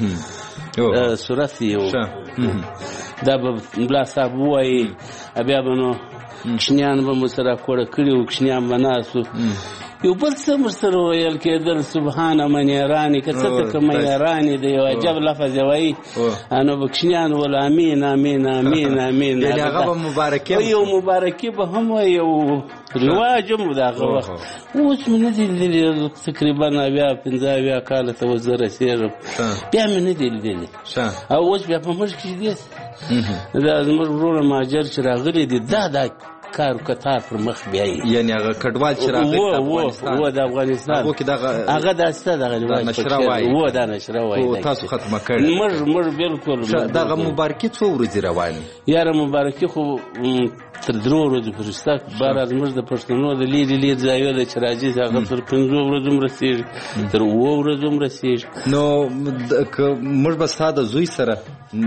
صورت یو دا به ملا صاحب وایي بیا به نو کشنیان به مو سره کوړه کړي وو کشنیان به ناست یو بل څه ورسره ویل کېدل سبحانه من یراني که څه ته که من یراني د یو عجب لفظ وایي نو به کشنیان ول امین امین امین امین یعنې هغه به مبارکي یو مبارکي به هم وایي یو رواج هم د هغه وخت اوس مې نه دي لیدلي تقریبا اویا پنځه اویا کاله ته اوس زه رسېږم بیا مې نه دي لیدلي او اوس بیا په موږ کې دي دا زموږ وروڼه مهاجر چې راغلي دي دا دا کار کتار پر مخ بیایي یعنی هغه کډوال چې راغلی افغانستان و د افغانستان هغه داسته دغه رواج نشره وایي و دا نشره وایي تاسو ختمه کړی موږ موږ بالکل دغه مبارکي څو ورځې روانې یاره مبارکي خو تر درو ورځو پورې شته بهرحال زموږ د پښتنو د لرې لرې ځایونو چې راځي هغه تر پنځو ورځو هم رسېږي تر اووه ورځو هم رسېږي نو موږ به ستا د زوی سره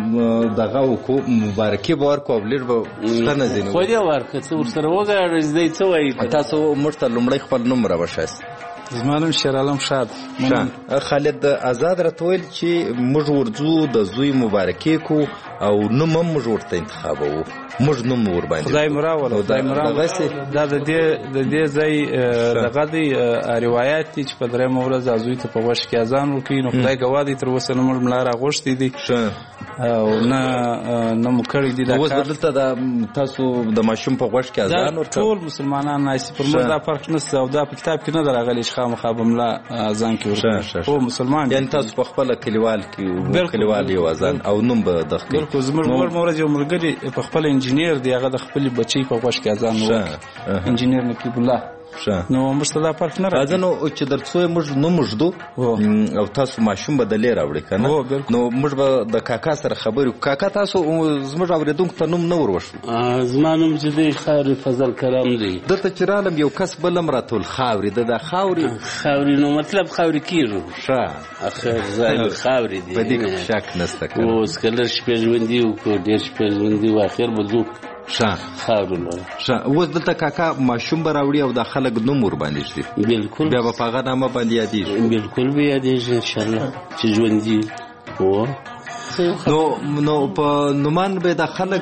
دغه وکړو مبارکي به ورکړو او لږ به پوښتنه ځینې خو دې ورکړه څه ورسره وګاړئ دی څه وایي تاسو موږ ته لومړی خپل نوم راوښایاست زما نوم شیرعالم شاد خالد آزاد راته ویل چې موږ ورځو د زوی مبارکي کو او نوم هم موږ ورته انتخابوو موږ نوم ورباندې خدای مو راوله خدای مو راوله دا د دې د دې ځای دغه دی روایت دي چې په درېیمه ورځ زوی ته په غوښ کې اذان وکړي نو خدای ګواه دی تر اوسه موږ ملا راغوښتي دي او نه نه مو کړی دي دا اوس دلته د تاسو د ماشوم په غوښ کې اذان ورکړ ټول مسلمانان ناست پر موږ دا فرق نشته او دا په کتاب کې نه درغلي چې خامخا به ملا اذان کې ورکړي او مسلمان یعنی تاسو په خپل کلیوال کې کلیوال یو اذان او نوم به دغه بالکل زموږ مور یو ملګری په خپل انجینیر دی هغه د خپل بچی په غوښ کې اذان وکړ انجینیر نقیب الله نو موږ ته دا فرق نه راځي نو چې درڅو موږ نو مجدو او تاسو ماشوم بدلې راوړي کنه نو موږ به د کاکا سره خبرو کاکا تاسو زموږ اوریدونکو ته نوم نه وروښو زما نوم چې دی خاوري فضل کرام دی دلته چې رالم یو کس بلم راتول خاوري د د خاوري خاوري نو مطلب خاوري کیږي ښه اخر ځای خاوري دی په دې کې شک نشته کنه اوس کله شپې ژوندي او کو ډېر شپې ژوندي او اخر به ځو ښه خاورونه ښه اوس دلته کاکا ماشوم به راوړي او د خلک نوم ور باندې شي بالکل بیا به په هغه نامه باندې یادېږي بالکل به یادېږي انشاءالله چې ژوندي و نو نو په نومان به د خلک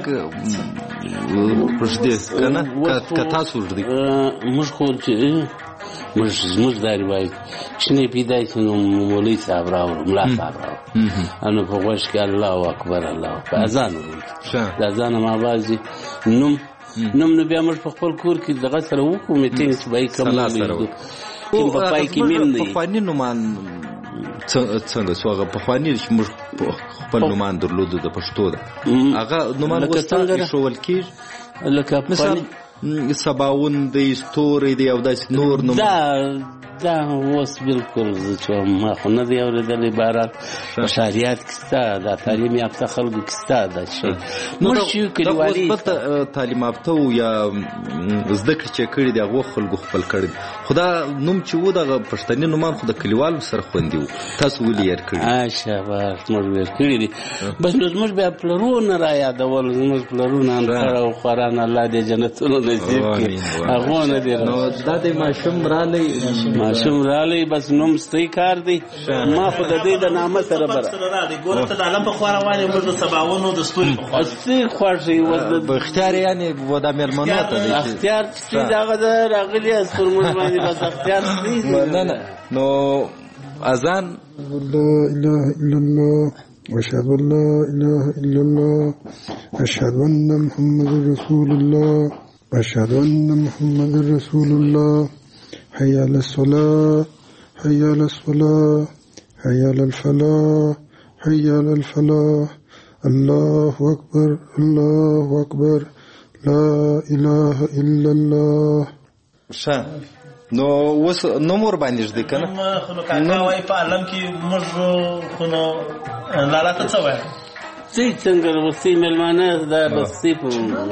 پرځدي کنه که تاسو ورځي موږ خو چې موږ زموږ دا روایت شنه پیدا شي نو مولوي صاحب راوړ ملا صاحب راوړ انو په غوښ کې الله اکبر الله په اذان د اذان ما بازي نوم نوم نو بیا موږ په خپل کور کې دغه سره وکړو میټینګ چې بای کوم سره کوم په پای کې مين نه په فانی نومان څنګه څوغه په فانی موږ خپل نومان درلود د پښتو ده هغه نومان وسته شوول کې لکه مثلا سباون د استوري دی او د نور نوم دا دا اوس بالکل چې ما خو نه دی اورېدلی بهرحال په شریعت کې شته دا تعلیم یافته خلکو کې شته دا شی موږ چې کلیوالي تعلیم یافته یا زده کړې چې کړي دي هغو خلکو خپل کړي خو دا نوم چې و دغه پښتني نومان خو د کلیوالو سره خوندي و تاسو ولې یې کړي شاباش موږ یې کړي دي بس نو زموږ بیا پلرونه را یادول زموږ پلرونه انخړه او خواران الله دې جنتونو نصیب کړي هغو نه دي نو دا د ماشوم رالی ماشوم رالی بس نوم ستوي کار دی ما خو د دې د نامه سره بره ګوره ته د علم په خوا روانې موږ د سباونو د ستوري په خوا اصلي خوښي و اختیار یعنې و د مېلمنو ته دی اختیار چې دغه د راغلي از پر موږ باندې بس اختیار دی نه نه نو اذان لا اله الا الله وأشهد أن لا إله إلا الله أشهد أن محمد رسول الله أشهد أن محمد رسول الله حي على الصلاة حي على الصلاة حي على الفلاح حي على الفلاح الله أكبر الله أكبر لا إله إلا الله. ښه نو اوس نوم ور باندې ژدې که نه خو نو کاکا وایي په عالم کې موږ خو نو لالا ته څه وایه څه څنګه وروستي مېلمانه دا بستي په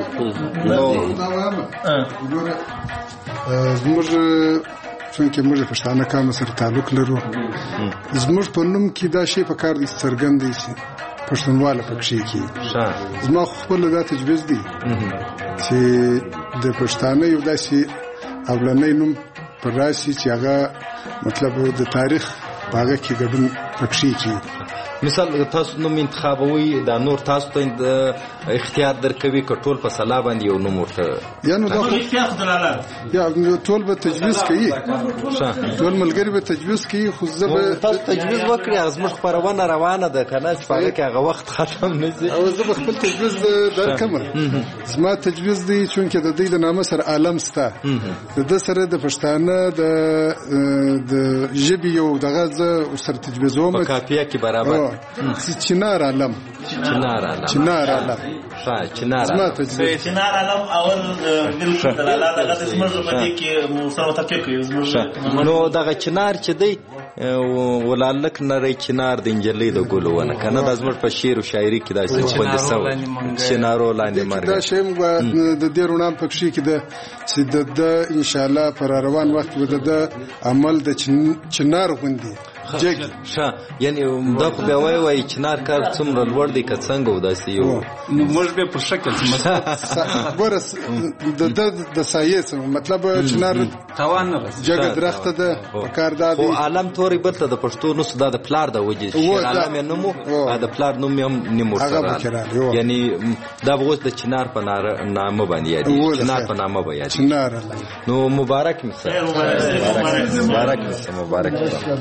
زموږ چونکې موږ پښتانه قام سره تعلق لرو زموږ په نوم کې دا شی په کار دی څرګند دی چې پښتونواله پکښې کې زما خپل دا تجویز دی چې د پښتانه یو داسې اولنی نوم پر راشي چې هغه مطلب د تاریخ په هغه کې ګډون پکښې کې مثال تاسو نوم انتخابوي دا نور تاسو ته اختیار درکوي که ټول په سلا باندې یو نوم ورته یا نو دا یا ټول به تجویز کوي ټول ملګري به تجویز کوي خو زه به تاسو تجویز وکړئ زموږ خپرونه روانه ده که نه چې په هغه کې هغه وخت ختم نه شي او زه به خپل تجویز درکم زما تجویز دی چونکې د دوی د نامه سره عالم سته د ده سره د پښتانه د ژبې یو دغه زه ورسره تجویزوم په کاپیه کې برابر چنار عالم چنار عالم چنار عالم ښه چنار عالم چنار عالم اول بالکل د لالا دغه زموږ په دې کې سره توافق کوي زموږ نو دغه چنار چې دی ولالک نری چنار د انجلۍ د ګلو ونه کنه د زموږ په شعر او شاعري کې دا څه خوند سو چنارو لاندې مرګ دا شی د دې رونام پکښې کې ده چې د ان شاء الله پر روان وخت به د عمل د چنار غوندي جګ ښه یعنی دا خو بیا وایي وایي چنار کار څومره لوړ دی که څنګه و داسې یو موږ بیا په شکل ګوره د سایې مطلب چنار توان نه رسي جګ درخته ده په کار دا دی خو عالم تورې بل ته د پښتو نوسو دا د پلار د وجې شیر عالم یې نوم و د پلار نوم یې هم نیم ورسره یعنی دا به اوس د چنار په نامه باندې یادېږي چنار په نامه به یادېږي نو مبارک مې سه مبارک مې سه مبارک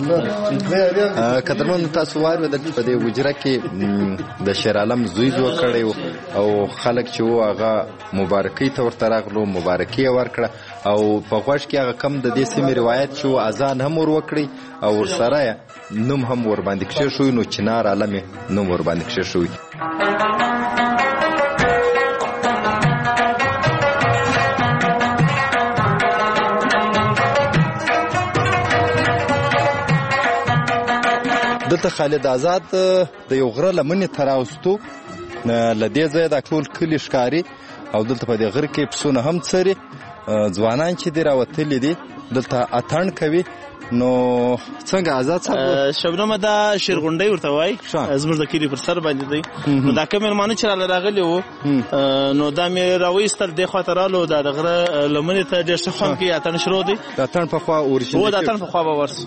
قدرمن تاسو وایو د په دې وجره کې د شیر عالم زوی زو کړی او خلک چې و هغه مبارکي ته ورته راغلو مبارکي ورکړه او په غوږ کې هغه کم د دې سیمې روایت چې اذان هم ور وکړي او ورسره نوم هم ور باندې کښې شوی نو چنار عالم نوم ور باندې کښې شوی دلته خالد آزاد د یو غره لمنې ته راوستو له دې ځایه دا ټول کلي ښکاري او دلته په دې غره کې پسونه هم څري ځوانان چې دي راوتلي دي دلته اتڼ کوي نو څنګه آزاد صاحب شبنمه دا شیرغونډۍ ورته وایي زموږ د کلي پر سر باندې دی نو دا کوم مېلمانه چې راله راغلي وو نو دا مې راویستل دې خوا ته رالو دا د غره لمنې ته ډېر ښه خوند کوي اتڼ شروع دی د اتڼ په خوا ورشي هو د اتڼ په خوا به ورسو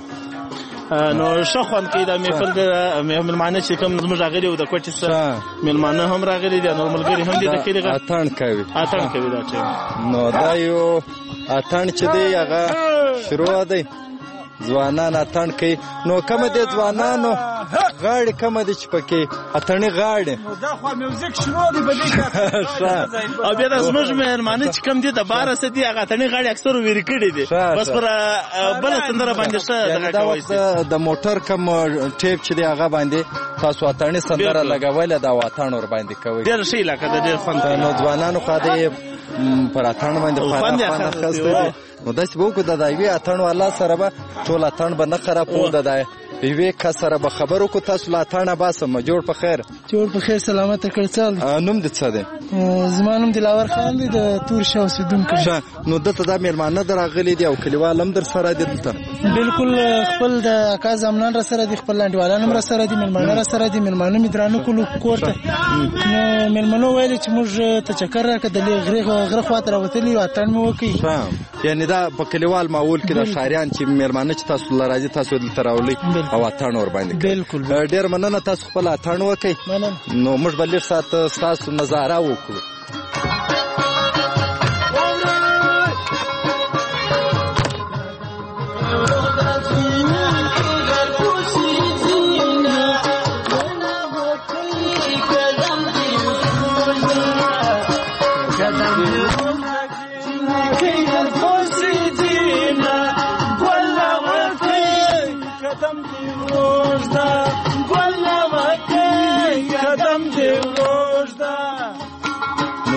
نو ښه خوند کوي دا محفل د مېلمانه چې کوم زموږ راغلي وو د کوټې سره مېلمانه هم راغلي دي نور ملګري هم دي د کلي اتڼ کوي اتڼ کوي دا ټیم نو دا یو اتڼ چې دی هغه شروع دی ځوانان اتڼ کوي نو کومه دي ځوانانو غاړې کومه دي چې پکې اتڼې غاړې دا خو میوزیک شروع دی په دې کې او بیا د زموږ مېلمانه چې کوم دي د باره څه دي هغه اتڼې غاړې اکثر ویرې کړي دي بس پر بله سندره باندې ښه دا وخت د موټر کوم ټیپ چې دی هغه باندې تاسو اتڼې سندره لګولې دا اتڼ ور باندې کوي ډېر ښه علاقه ده ډېر خوند نو ځوانانو خو دې پر اتڼ باندې خواړه خسته دي نو داسې به وکړو د دا یوې اتڼ والا سره به ټول اتڼ به نه خرابوو د دا یوې کس سره به خبر وکړو تاسو له اتڼه باسم جوړ په خیر جوړ په خیر سلامته کړڅل نوم دې څه دی زما نوم دلاور خان دی د تور شاه اوسېدونکی نو دلته دا مېلمانه در راغلي دي او کلیوال هم در سره دي دلته بالکل خپل د اکا زامنان را سره دي خپل لنډوالان هم را سره دي مېلمانه را سره دي مېلمانه مې درانه کولو کور ته نو مېلمنو ویل چې موږ ته چکر راکړه د غره خوا ته راوتلي یو اتڼ مې وکړي یعنی دا په کلیوال ماحول کې د ښاریان چې مېلمانه چې تاسو له راځي تاسو دلته راولئ او اتڼ ور باندې بالکل ډېر مننه تاسو خپل اتڼ وکړئ نو موږ به لږ ساعت ستاسو نظاره وکړو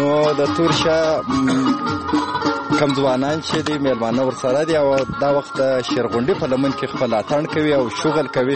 نو د تورشا کم ځوانان چې دی میلمانه ورسره دي او دا وخت د شیرغونډې په لمن کې خپل اتڼ کوي او شغل کوي.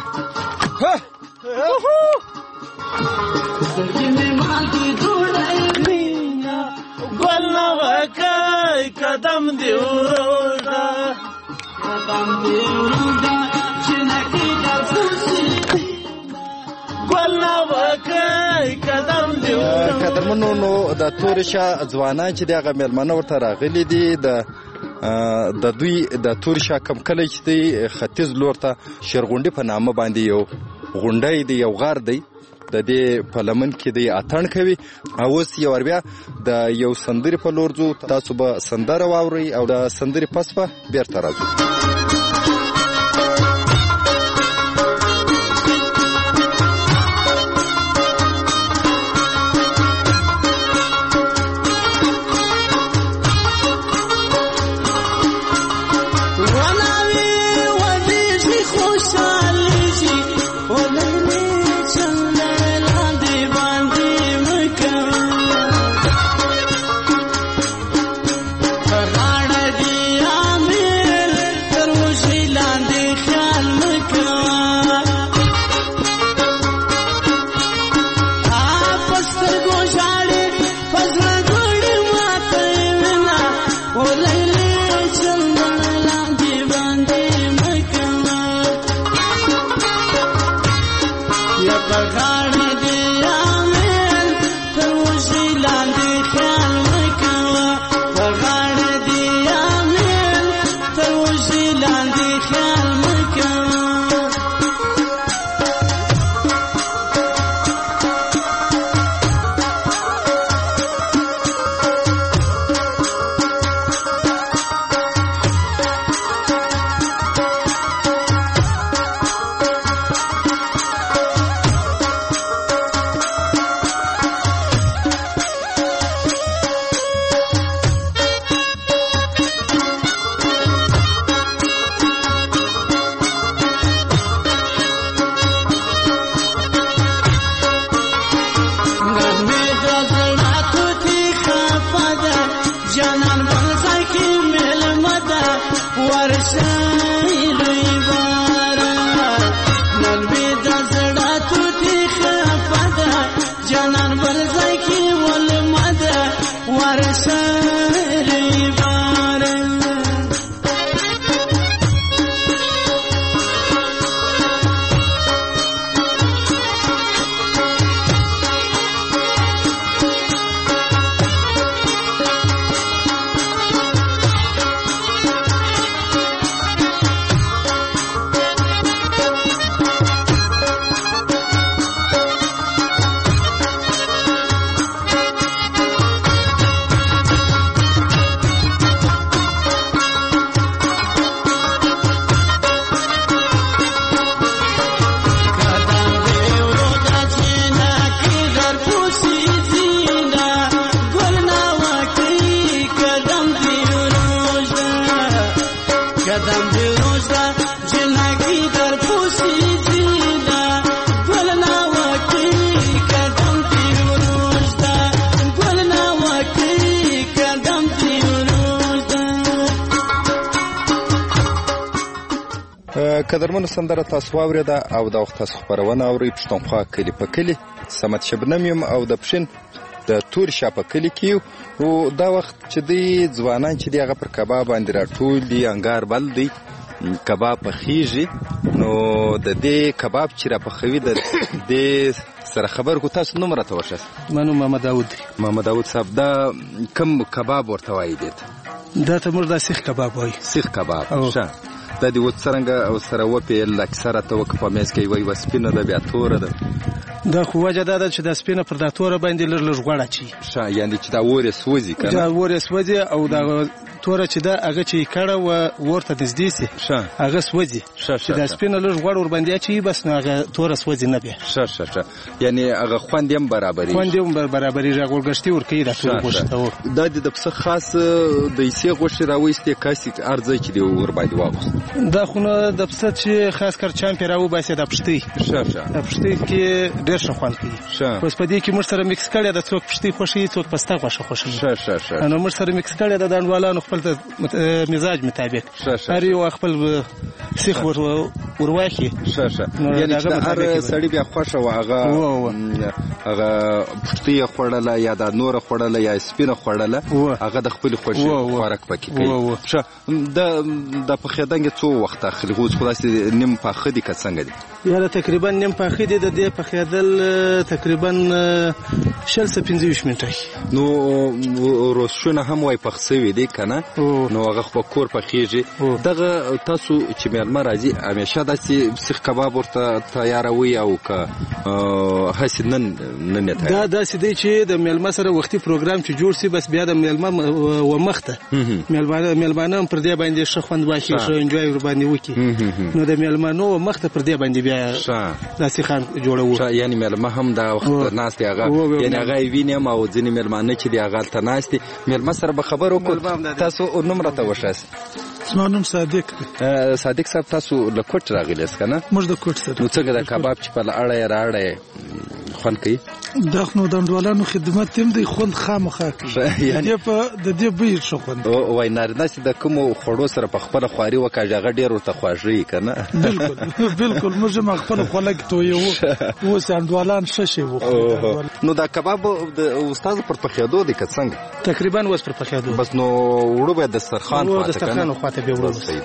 ګل نه وکای قدم دی وروړه قدم دی وروړه چې نکي درسي ګل نه وکای قدم دی وروړه. قدرمنو نو د تورشا ځوانان چې دغه میلمانه ورته راغلي دي د د دوی د تورشا کم کلی چې دی ختیځ لور ته شیرغونډې په نامه باندې یو غونډی دی، یو غار دی، د دې په لمن کې دی اتڼ کوي. او اوس یو بیا د یو سندرې په لور ځو، تاسو به سندره واورئ او د سندرې پس به بیرته راځو. قدرمنو سندره تاسو واورېده او د وخت تاسو خبرونه اورئ. پښتونخوا کلي په کلي سمت شبنم یم او د پښین د تورشا په کلي کې او دا وخت چې دی ځوانان چې دی هغه پر کباب باندې راټول دي، انګار بل دی، کباب پخیږي. نو د دې کباب چې را پخوي د دې سره خبر کو تاسو نوم راته ورشئ. منو محمد داود. محمد داود صاحب دا کوم کباب ورته وایي؟ دا ته موږ د سیخ کباب وایي. سیخ کباب. ښه د دې وڅ څنګه او سره وپیل اکثره ته وک په میز کې وای وسپینه د بیا توره ده. دا خو وجه دا ده چې د سپینه پر د توره باندې لږ لږ غوړه چی. ښه یعنی چې دا وره سوځي کنه. دا وره سوځي او دا توره چې دا هغه چې کړه و ورته نږدې سي هغه سوځي چې دا سپینه لږ غوړ ور باندې اچي بس نو هغه توره سوځي نه بیا ښه ښه ښه یعنی هغه خوند هم برابرې خوند هم برابرې غوړګشتي ورکوي دا ټول غوښه ته دا د پسه خاص د یسې غوښې راوېستې کاسي ارزه چې دی ور باندې واغوست دا خو نه د پسه چې خاص کر چامپی راو باسي د پښتۍ ښه ښه د پښتۍ کې ډېر ښه خوند کوي اوس په دې کې موږ سره مکس کړی د څوک پښتۍ خوښوي څوک پسته غوښه خوښوي ښه ښه ښه نو موږ سره مکس کړی د انډوالانو خپل مزاج مطابق هر یو خپل سیخ ور ورواخي ښه ښه یعنی چې هر سړی بیا خوښه و هغه هغه پښتۍ خوړله یا د نور خوړله یا سپینه خوړله هغه د خپل خوښي خوراک پکې کوي ښه د د پخېدنګ څو وخت اخلي خو خلاص نیم پاخه دي که څنګه دي یا تقریبا نیم پاخه دي د دې پخېدل تقریبا شل څه پنځه ویشت منټه نو روسونه هم وای پخ سوي دي کنه نو هغه په کور پخېږي دغه تاسو چې مېلمه راځي همیشه داسې سیخ کباب ورته تیاروي او که هسې نن نن یې دا داسې دی چې د مېلمه سره وختي پروګرام چې جوړ سي بس بیا د مېلمه و مخته مېلمانه مېلمانه هم پر دې باندې ښه خوند واخلي ښه انجوای ور باندې وکړي نو د مېلمانو و مخته پر دې باندې بیا داسې خان جوړوو یعنی مېلمه هم دا وخت ناست دی هغه یعنی هغه یې وینم او ځینې مېلمانه چې دی هغه هلته ناست دي مېلمه سره به خبر وکړو تاسو نوم راته وښایاست زما نوم صادق دی صادق صاحب تاسو له کوټ راغلي یاست که نه موږ د کوټ سره نو څنګه د کباب چې په اړه یې راړی خوند کوي دا خو نو د انډوالانو خدمت هم دی خوند خامخا کوي د دې بوی ښه خوند وای نارینه چې د کومو خوړو سره په خپله خواري وکړي هغه ډېر ورته خواږه که نه بلکل بلکل موږ هم خپله خوله کې تویوو اوس انډوالان ښه شی وخوري نو دا کباب د استاد پر پخېدو دی که څنګه تقریبا اوس پر پخېدو بس نو وړو به دسترخوان خواته دسترخوان خواته به وړو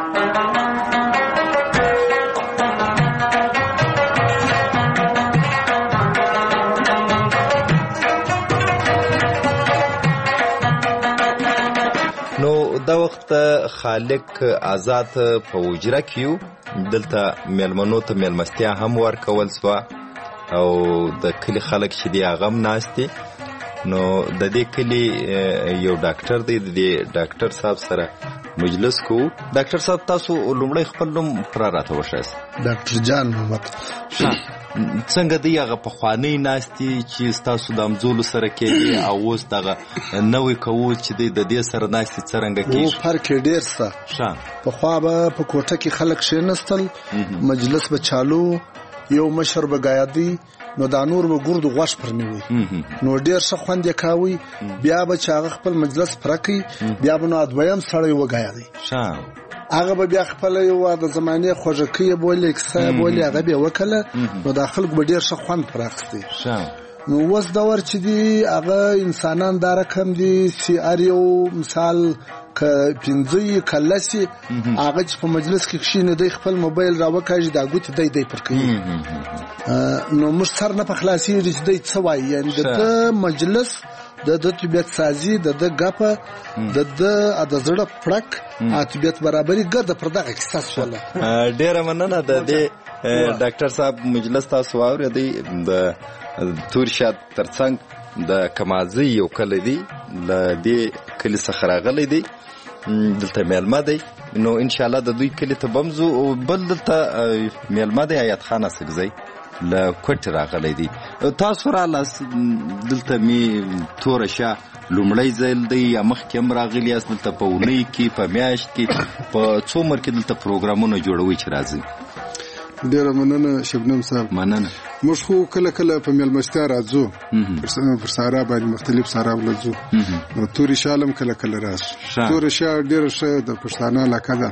نو دا وخت خالق آزاد په وجره کې یو دلته مېلمنو ته مېلمستیا هم ورکول سوه او د کلي خلک چې دی هغه هم ناست دي نو د دې کلي یو ډاکټر دی د دې ډاکټر صاحب سره مجلس کوو ډاکټر صاحب تاسو لومړی خپل نوم پوره راته وښایاست ډاکټر جان محمد څنګه دی هغه پخوانی ناستي چې ستاسو د همزولو سره کېدي او اوس دغه نوی کوو چې دی د دې سره ناستي څرنګه کېږي فرق یې ډېر شته پخوا به په کوټه کې خلک کښېنستل مجلس به چالو یو مشر به ګایدي نو دا نور به ګرد غوښ پر نیوي نو ډېر ښه خوند یې کاوي بیا به چې هغه خپل مجلس پوره کوي بیا به نو دویم سړی وګایدي هغه به بیا خپل یو د زمانې خوږکۍ بولې کیسه بولې هغه به وکړه نو دا خلک به ډېر ښه خوند پر اخیستی نو اوس دور چې دی هغه انسانان دا رقم دي چې هر یو مثال که پنځه کلسي هغه چې په مجلس کې کښېني دی خپل موبایل راوکاږي دا ګوتې دی دی پر کوي نو موږ سر نه په خلاصېږي چې دی څه وایي یعنې د ده مجلس د د طبیعت سازي د د ګپه د د د زړه پړک طبیعت برابري ګرده پر دغه کیسه سوله ډېره مننه د دې ډاکټر صاحب مجلس تاسو واورېدی د تورشاد ترڅنګ د کمازي یو کلی دی له دې کلي څخه راغلی دی دلته میلمه دی نو انشاءالله د دوی کلي ته به ځو او بل دلته میلمه دی حیات خان اصلزی له کوټې راغلی دی تاسو رالاست دلته مې توره شاه لومړی ځل دی یا مخکې هم راغلي یاست دلته په اونۍ کې په میاشت کې په څو عمر کې دلته پروګرامونه جوړوئ چې راځئ ډېره مننه شبنم صاحب مننه موږ خو کله کله په میلمستیا راځو پر سارا باندې مختلف سارا ولځو نو توري شالم کله کله راشي توري شاه ډېره ښه د پښتانه علاقه ده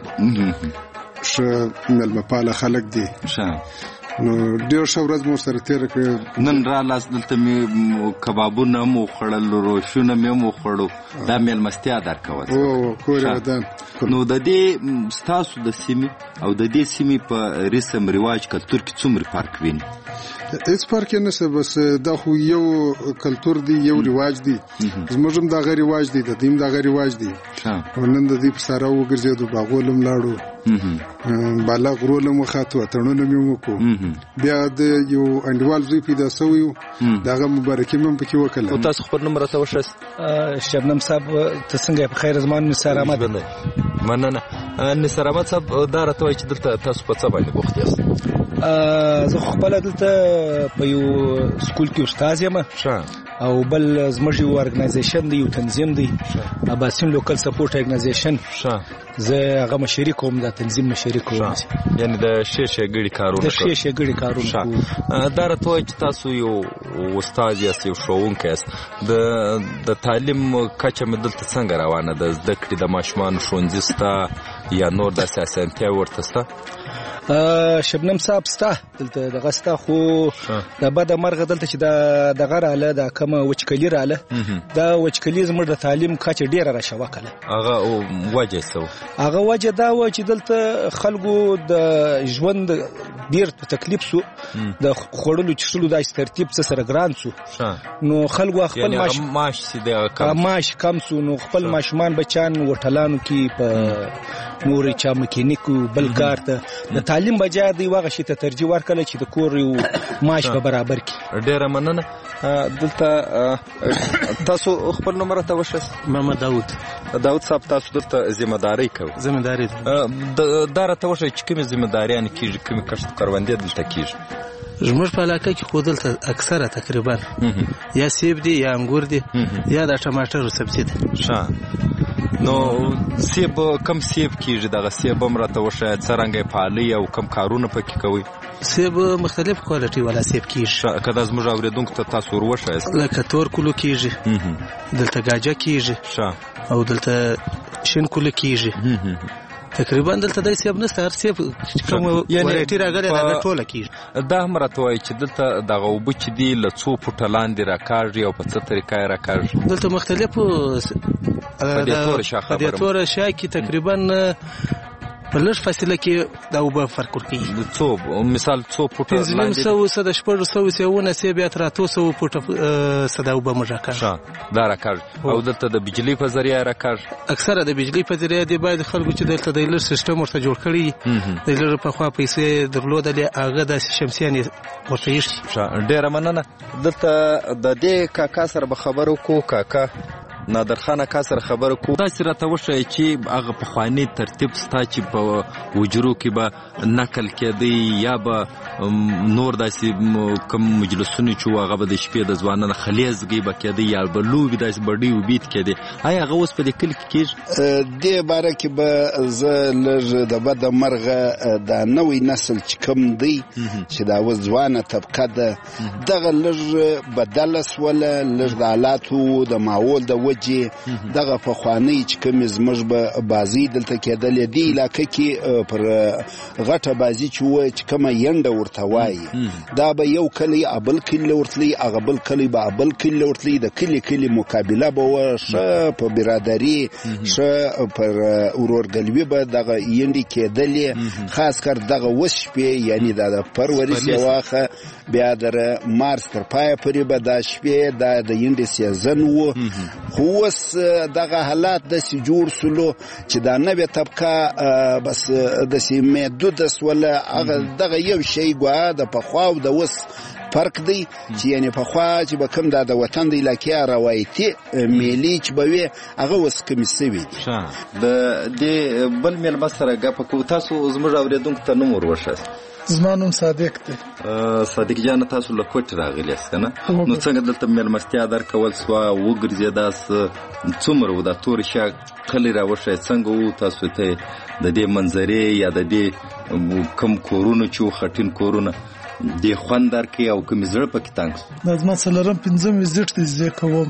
ښه میلمهپاله خلک دي نو ډېر ښه ورځ مو سره تېره کړې نن رالاست دلته مې کبابونه هم وخوړل روشونه مې هم وخوړو دا میلمستیا درکول او کور یې ودان نو د دې ستاسو د سیمې او د دې سیمې په رسم رواج کلتور کې څومره فرق ویني هیڅ فرق یې نشته، بس دا خو یو کلتور دی، یو رواج دی. زموږ هم دغه رواج دی، د دوی هم دغه رواج دی. نن د دوی په ساره وګرځېدو، باغول هم لاړو، بالا غرول هم وخاتو، اتڼونه مې وکړو. بیا د یو انډیوال زوی پیدا سوی و، دغه مبارکي مې هم پکې وکړله. او تاسو خپل نوم راته وښایاست؟ شبنم صاحب ته څنګه په خیر زمان نثار احمد. مننه. نثار احمد صاحب دا راته وایي چې دلته تاسو په څه باندې بوخت یاست؟ زه خو خپله دلته په یو سکول کې استاد یم، او بل زموږ یو ارګنایزیشن دی، یو تنظیم دی، اباسین لوکل سپورټ ارګنایزیشن. زه هغه مشري کوم، د تنظیم مشري کوم، یعنی د ښې ښېګړې کارونه د ښې ښېګړې کارونه کوو. دا راته وایي چې تاسو یو استاد یاست، یو ښوونکی یاست. د تعلیم کچه مې دلته څنګه روانه ده؟ زده کړې د ماشومانو ښوونځي شته یا نور داسې اسانتیاوې ورته شته؟ شبنم صاحب ستا دلته دغه ستا، خو د بده مرغه دلته چې دا دغه رااله، دا کومه وچکلي رااله، دا وچکلي زموږ د تعلیم کچه ډېره راښوه کړله. هغه وجه څه وه؟ هغه وجه دا وه چې دلته خلکو د ژوند ډېر تکلیف سو، د خوړلو چښلو داسې ترتیب څه سره ګران سو، نو خلکو خپل معاش کم سو، نو خپل ماشومان بچیان هوټلانو کې په نورې چا مکینیکو بل کار ته د تعلیم بجای دی واغه شي ته ترجیح ورکړل چې د کور یو معاش په برابر کې. ډېره مننه. دلته تاسو خپل نوم راته وښایاست؟ محمد داود. داود صاحب، تاسو دلته ذمہداري کوئ؟ ذمہداري دا راته وښایئ چې کومې ذمہداریانې کېږي، کومې کښت کروندې دلته کېږي؟ زموږ په علاقه کې خو دلته اکثره تقریبا یا سیب دي، یا انګور دي، یا د ټماټرو سبزي ده. نو سیب کم سیب کېږي؟ دغه سیب هم راته وښایه، څه رنګه یې پالئ او کم کارونه پکې کوئ؟ سیب مختلف کوالټي والا سیب کېږي. که دا زموږ اورېدونکو ته تاسو ور وښایاست؟ لکه تور کلو کېږي، دلته ګاجه کېږي، او دلته شین کلو کېږي. تقریبا دلته دای سیب نشته، هر سیب کوم ورايټي راغلی دا ټوله کېږي. دا هم راته وایي چې دلته دغه اوبه چې دي له څو فوټه لاندې راکاږي او په څه طریقه یې راکاږي؟ دلته مختلفو په دې توره شا کې تقریبا په لږ فاصله کې دا اوبه فرق ورکوي. څو مثال څو فوټه پنځه نیم سوه څه د شپږ سوه سیونه سیب یا تر اتو سوه فوټه څه دا اوبه موږ راکاږي. دا راکاږي. او دلته د بجلي په ذریعه راکاږي؟ اکثره د بجلي په ذریعه دی. باید خلکو چې دلته د لږ سیستم ورته جوړ کړي، د لږ پخوا پیسې درلودلې، هغه د شمسیانې ورته ایښي. ډېره مننه. دلته د دې کاکا سره به خبرو کو. کاکا نادر خان اکا سره خبره کو. داسې راته وښایه چې هغه پخوانی ترتیب ستا چې په وجرو کې به نقل کېدی، یا به نور داسې کوم مجلسونه چې وو هغه به د شپې د ځوانانو خلیزګۍ به کېدی، یا به لوبې داسې بډۍ وبید کېدی، آیا هغه اوس په دې کلي کې کېږي؟ دې باره کې به زه لږ د بده مرغه دا نوی نسل چې کوم دی چې دا اوس ځوانه طبقه ده، دغه لږ بدله سوله، لږ د حالاتو د ماحول د دغه پخوانی چې کومې زموږ به بازي دلته کېدلې دي علاقه کې پر غټه بازي چې وایي چې کومه ینډه ورته وایي، دا به یو کلی ابل کلی ورتلی، هغه بل کلی به ابل کلی ورتلی، د کلی کلی مقابله به وه، ښه په برادري، ښه پر ورورګلوي به دغه ینډې کېدلې. خاص کر دغه اوس شپې یعنې دا د پروریز یې واخه، بیا در مارس تر پایه پورې به دا شپې دا د ینډې سیزن و. خو اوس دغه حالات داسې جوړ سولو چې دا نوې طبقه بس داسې محدوده سوله. هغه دغه یو شی ګواه د پخوا او د اوس فرق دی، چې یعنې پخوا چې به کوم دا د وطن د علاقې روایتي میلې چې به وي هغه اوس کمې سوي دي. د دې بل میلمه سره ګپه کوو. تاسو زموږ اورېدونکو ته نوم ور وښایاست؟ زما نوم صادق دی. صادق جان، تاسو له کوټې راغلي یاست که نه؟ نو څنګه دلته میلمستیا درکول سوه، وګرځېداست، څومره و دا تورې شا کلی راوښایه، څنګه و تاسو ته د دې منظرې یا د دې کوم کورونه چې و خټین کورونه دې خوند درکوي او کومې زړه پکې تنګ سو؟ دا زما څلورم پنځم ویزټ دی زه کوم.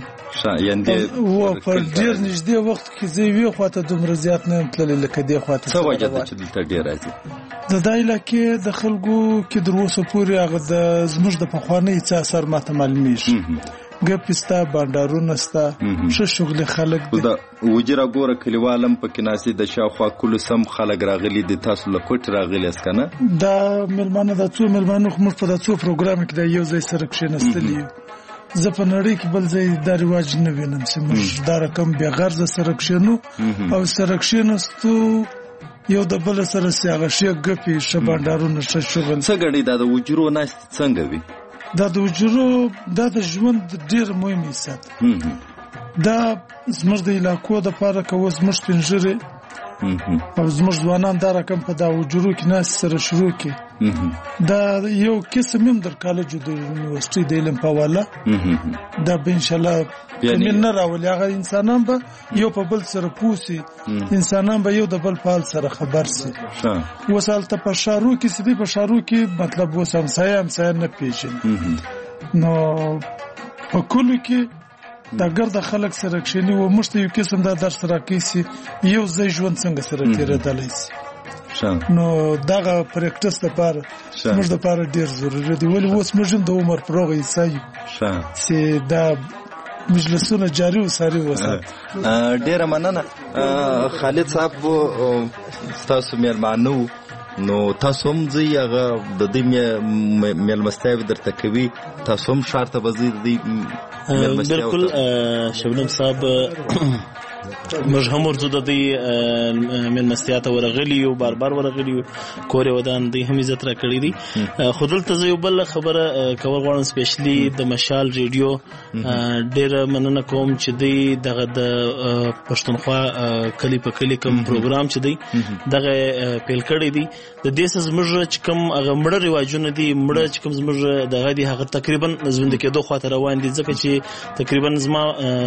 و په ډېر نږدې وخت کې زه یوې خواته دومره زیات نه یم تللی لکه دې خواته. څه وجه ده چې دلته ډېر راځي؟ د دا علاقې د خلکو کې تر اوسه پورې هغه د زموږ د پخوانۍ څه اثر ماته معلومیږي. ګپې ستا بانډارونه ستا ښه شغلې خلک دي. وجره ګوره کلیوالم پکې ناستي د شاوخوا کلو سم خلک راغلي دي، تاسو له کوټ راغلي یاست که نه؟ دا مېلمانه دا څو مېلمانه خو موږ په دا څو پروګرام کې دا یو ځای سره کښېنستلي یو. زه په نړۍ کې بل ځای دا رواج نه وینم چې موږ دا رقم بې غرضه سره کښېنو او سره کښېنستو یو د بل سره سي هغه ښې ګپې ښه بانډارونه ښه شغل. څه ګڼې دا د وجرو ناستې څنګه وي؟ دا د وجرو دا د ژوند ډېر مهم حصه ده. دا زموږ د علاقو دپاره که اوس زموږ سپین ږیرې او زموږ ځوانان دا رقم په دا وجرو کې ناستې سره شروع کړي، دا یو قسم هم در کالجو د یونیورسټۍ د علم په حواله دا به انشاءالله کمین نه راولي. هغه انسانان به یو په بل سره پوه سي، انسانان به یو د بل په حال سره خبر سي. اوس هلته په ښارو کې چې دی په ښارو کې مطلب اوس همسایه همسایه نه پېژني، نو په کلو کې دا ګرده خلک سره کښېني و موږ ته یو قسم دا درس راکوي چې یو ځای ژوند څنګه سره تېرېدلی سي. نو دغه پریکټس دپاره زموږ دپاره ډېر ضروري دی، ولې اوس موږ هم د عمر په روغه حصه یو چې دا مجلسونه جاري وساري وساتو. ډېره مننه خالد صاحب، ستاسو مېلمانه وو نو تاسو هم ځئ هغه د دې مېلمستیاوې درته کوي، تاسو هم ښار ته به ځئ د دې مېلمستیاوو ته؟ بالکل شبنم صاحب موږ هم ورځو د دې مېلمستیا ته ورغلي یو، بار بار ورغلي یو، کور یې ودان دوی هم عزت را کړی دي. خو دلته زه یو بل خبره کول غواړم، سپیشلي د مشال ریډیو ډېره مننه کوم چې دوی دغه د پښتونخوا کلي په کلي کوم پروګرام چې دی دغه پیل کړی دی. د دې څه زموږ چې کوم هغه مړه رواجونه دي، مړه چې کوم زموږ دغه دي هغه تقریبا ژوندي کېدو خواته روان دي، ځکه چې تقریبا زما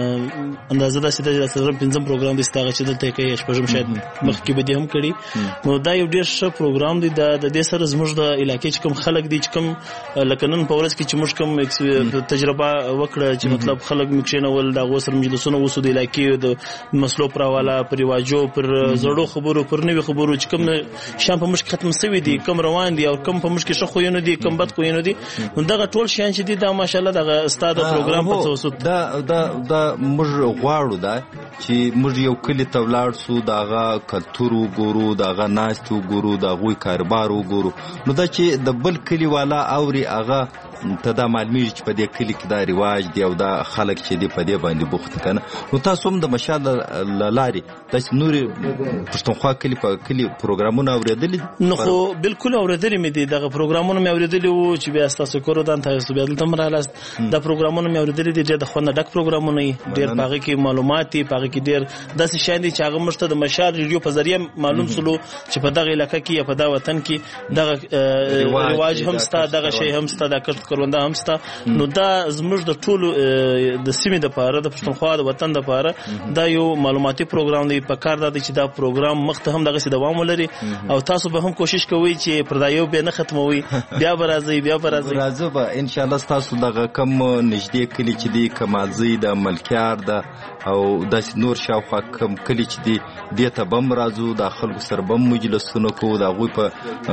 اندازه داسې ده چې پنځم پروګرام دی ستاغه چې دلته کوي، شپږم شاید مخکې به دې هم کړي. نو دا یو ډېر ښه پروګرام دی. دا د دې سره زموږ د علاقې چې کوم خلک دي چې کوم لکه نن په ورځ کې چې موږ کوم تجربه وکړه چې مطلب خلک موږ کښېنول، د هغو سره مجلسونه وسو د علاقې د مسلو پر حواله، پر رواجو، پر زړو خبرو، پر نوي خبرو چې کوم شیان په موږ کې ختم سوي دي، کوم روان دي او کوم په موږ کې ښه خویونه دي، کوم بد خویونه دي، نو دغه ټول شیان چې دي دا ماشاءالله دغه ستا د پروګرام په توسط دا دا دا موږ غواړو دا چې موږ یو کلی ته ولاړ سو، د هغه کلتور وګورو، د هغه ناستې وګورو، د هغوی کاروبار وګورو، نو دا چې د بل کلي والا اوري هغه ته دا معلومیږي چې په دې کلي کې دا رواج دی او دا خلک چې دی په دې باندې بوخت که نه. نو تاسو هم د مشال له لارې داسې نورې پښتونخوا کلي په کلي پروګرامونه اورېدلي دي؟ نو خو بالکل اورېدلي مې دي، دغه پروګرامونه مې اورېدلي وو چې بیا ستاسو کور ودان تاسو بیا دلته هم راغلاست. دا پروګرامونه مې اورېدلي دي، ډېر د خونده ډک پروګرامونه دي، ډېر په هغې کې معلومات دي، په هغې کې ډېر داسې شیان دي چې هغه موږ ته د مشال ریډیو په ذریعه معلوم سولو چې په دغه علاقه کې یا په دغه وطن کې دغه رواج هم ستا، دغه شی هم ستا، دا کښت کرونده هم ستا. نو دا زموږ د ټولو د سیمې دپاره، د پښتونخوا د وطن دپاره دا یو معلوماتي پروګرام دی. په کار دا دی چې دا پروګرام مخته هم دغسې دوام ولري او تاسو به هم کوشش کوئ چې پردایو بیا نه ختموئ، بیا به راځئ بیا به راځئ راځو به انشاءالله. ستاسو دغه کم نږدې کلي چې دي، کمالزۍ ده، ملکیار ده او داسې نور شاوخوا کم کلي چې دي، دې ته به هم راځو، د خلکو سره به هم مجلسونه کوو، د هغوی په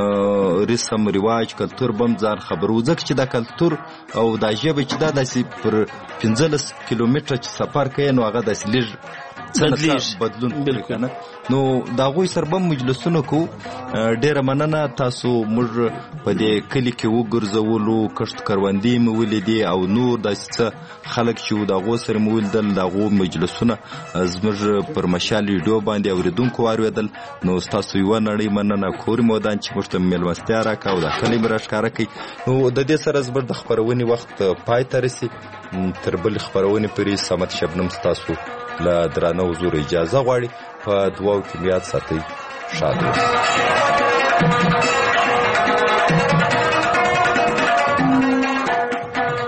رسم رواج کلتور به هم ځان خبرو، ځکه چې دا کلتور او دا ژبه چې دا داسې پر پنځلس کیلومتره چې سفر کوي نو هغه داسې لږ بدلون کوي نه. نو د هغوی سره به مجلسونه کوو. ډېره مننه، تاسو موږ په دې کلي کې وګرځولو، کښت کروندې مې ولیدې او نور داسې څه خلک چې د هغو سره مې ولیدل، د هغو مجلسونه زموږ پر مشال ریډیو باندې اورېدونکو واورېدل. نو ستاسو یوه نړۍ مننه، کور مې ودان چې موږ ته مېلمستیا راکړه او دا کلی مې راښکاره کړي. نو د دې سره زموږ د خپرونې وخت پای ته رسي. تر بلې خپرونې پورې صمد شبنم ستاسو له درانه حضور اجازه غواړي. په دعاو کې یاد ساتئ. شاد اوسئ.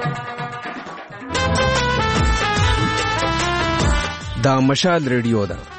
دا مشال ریډیو ده.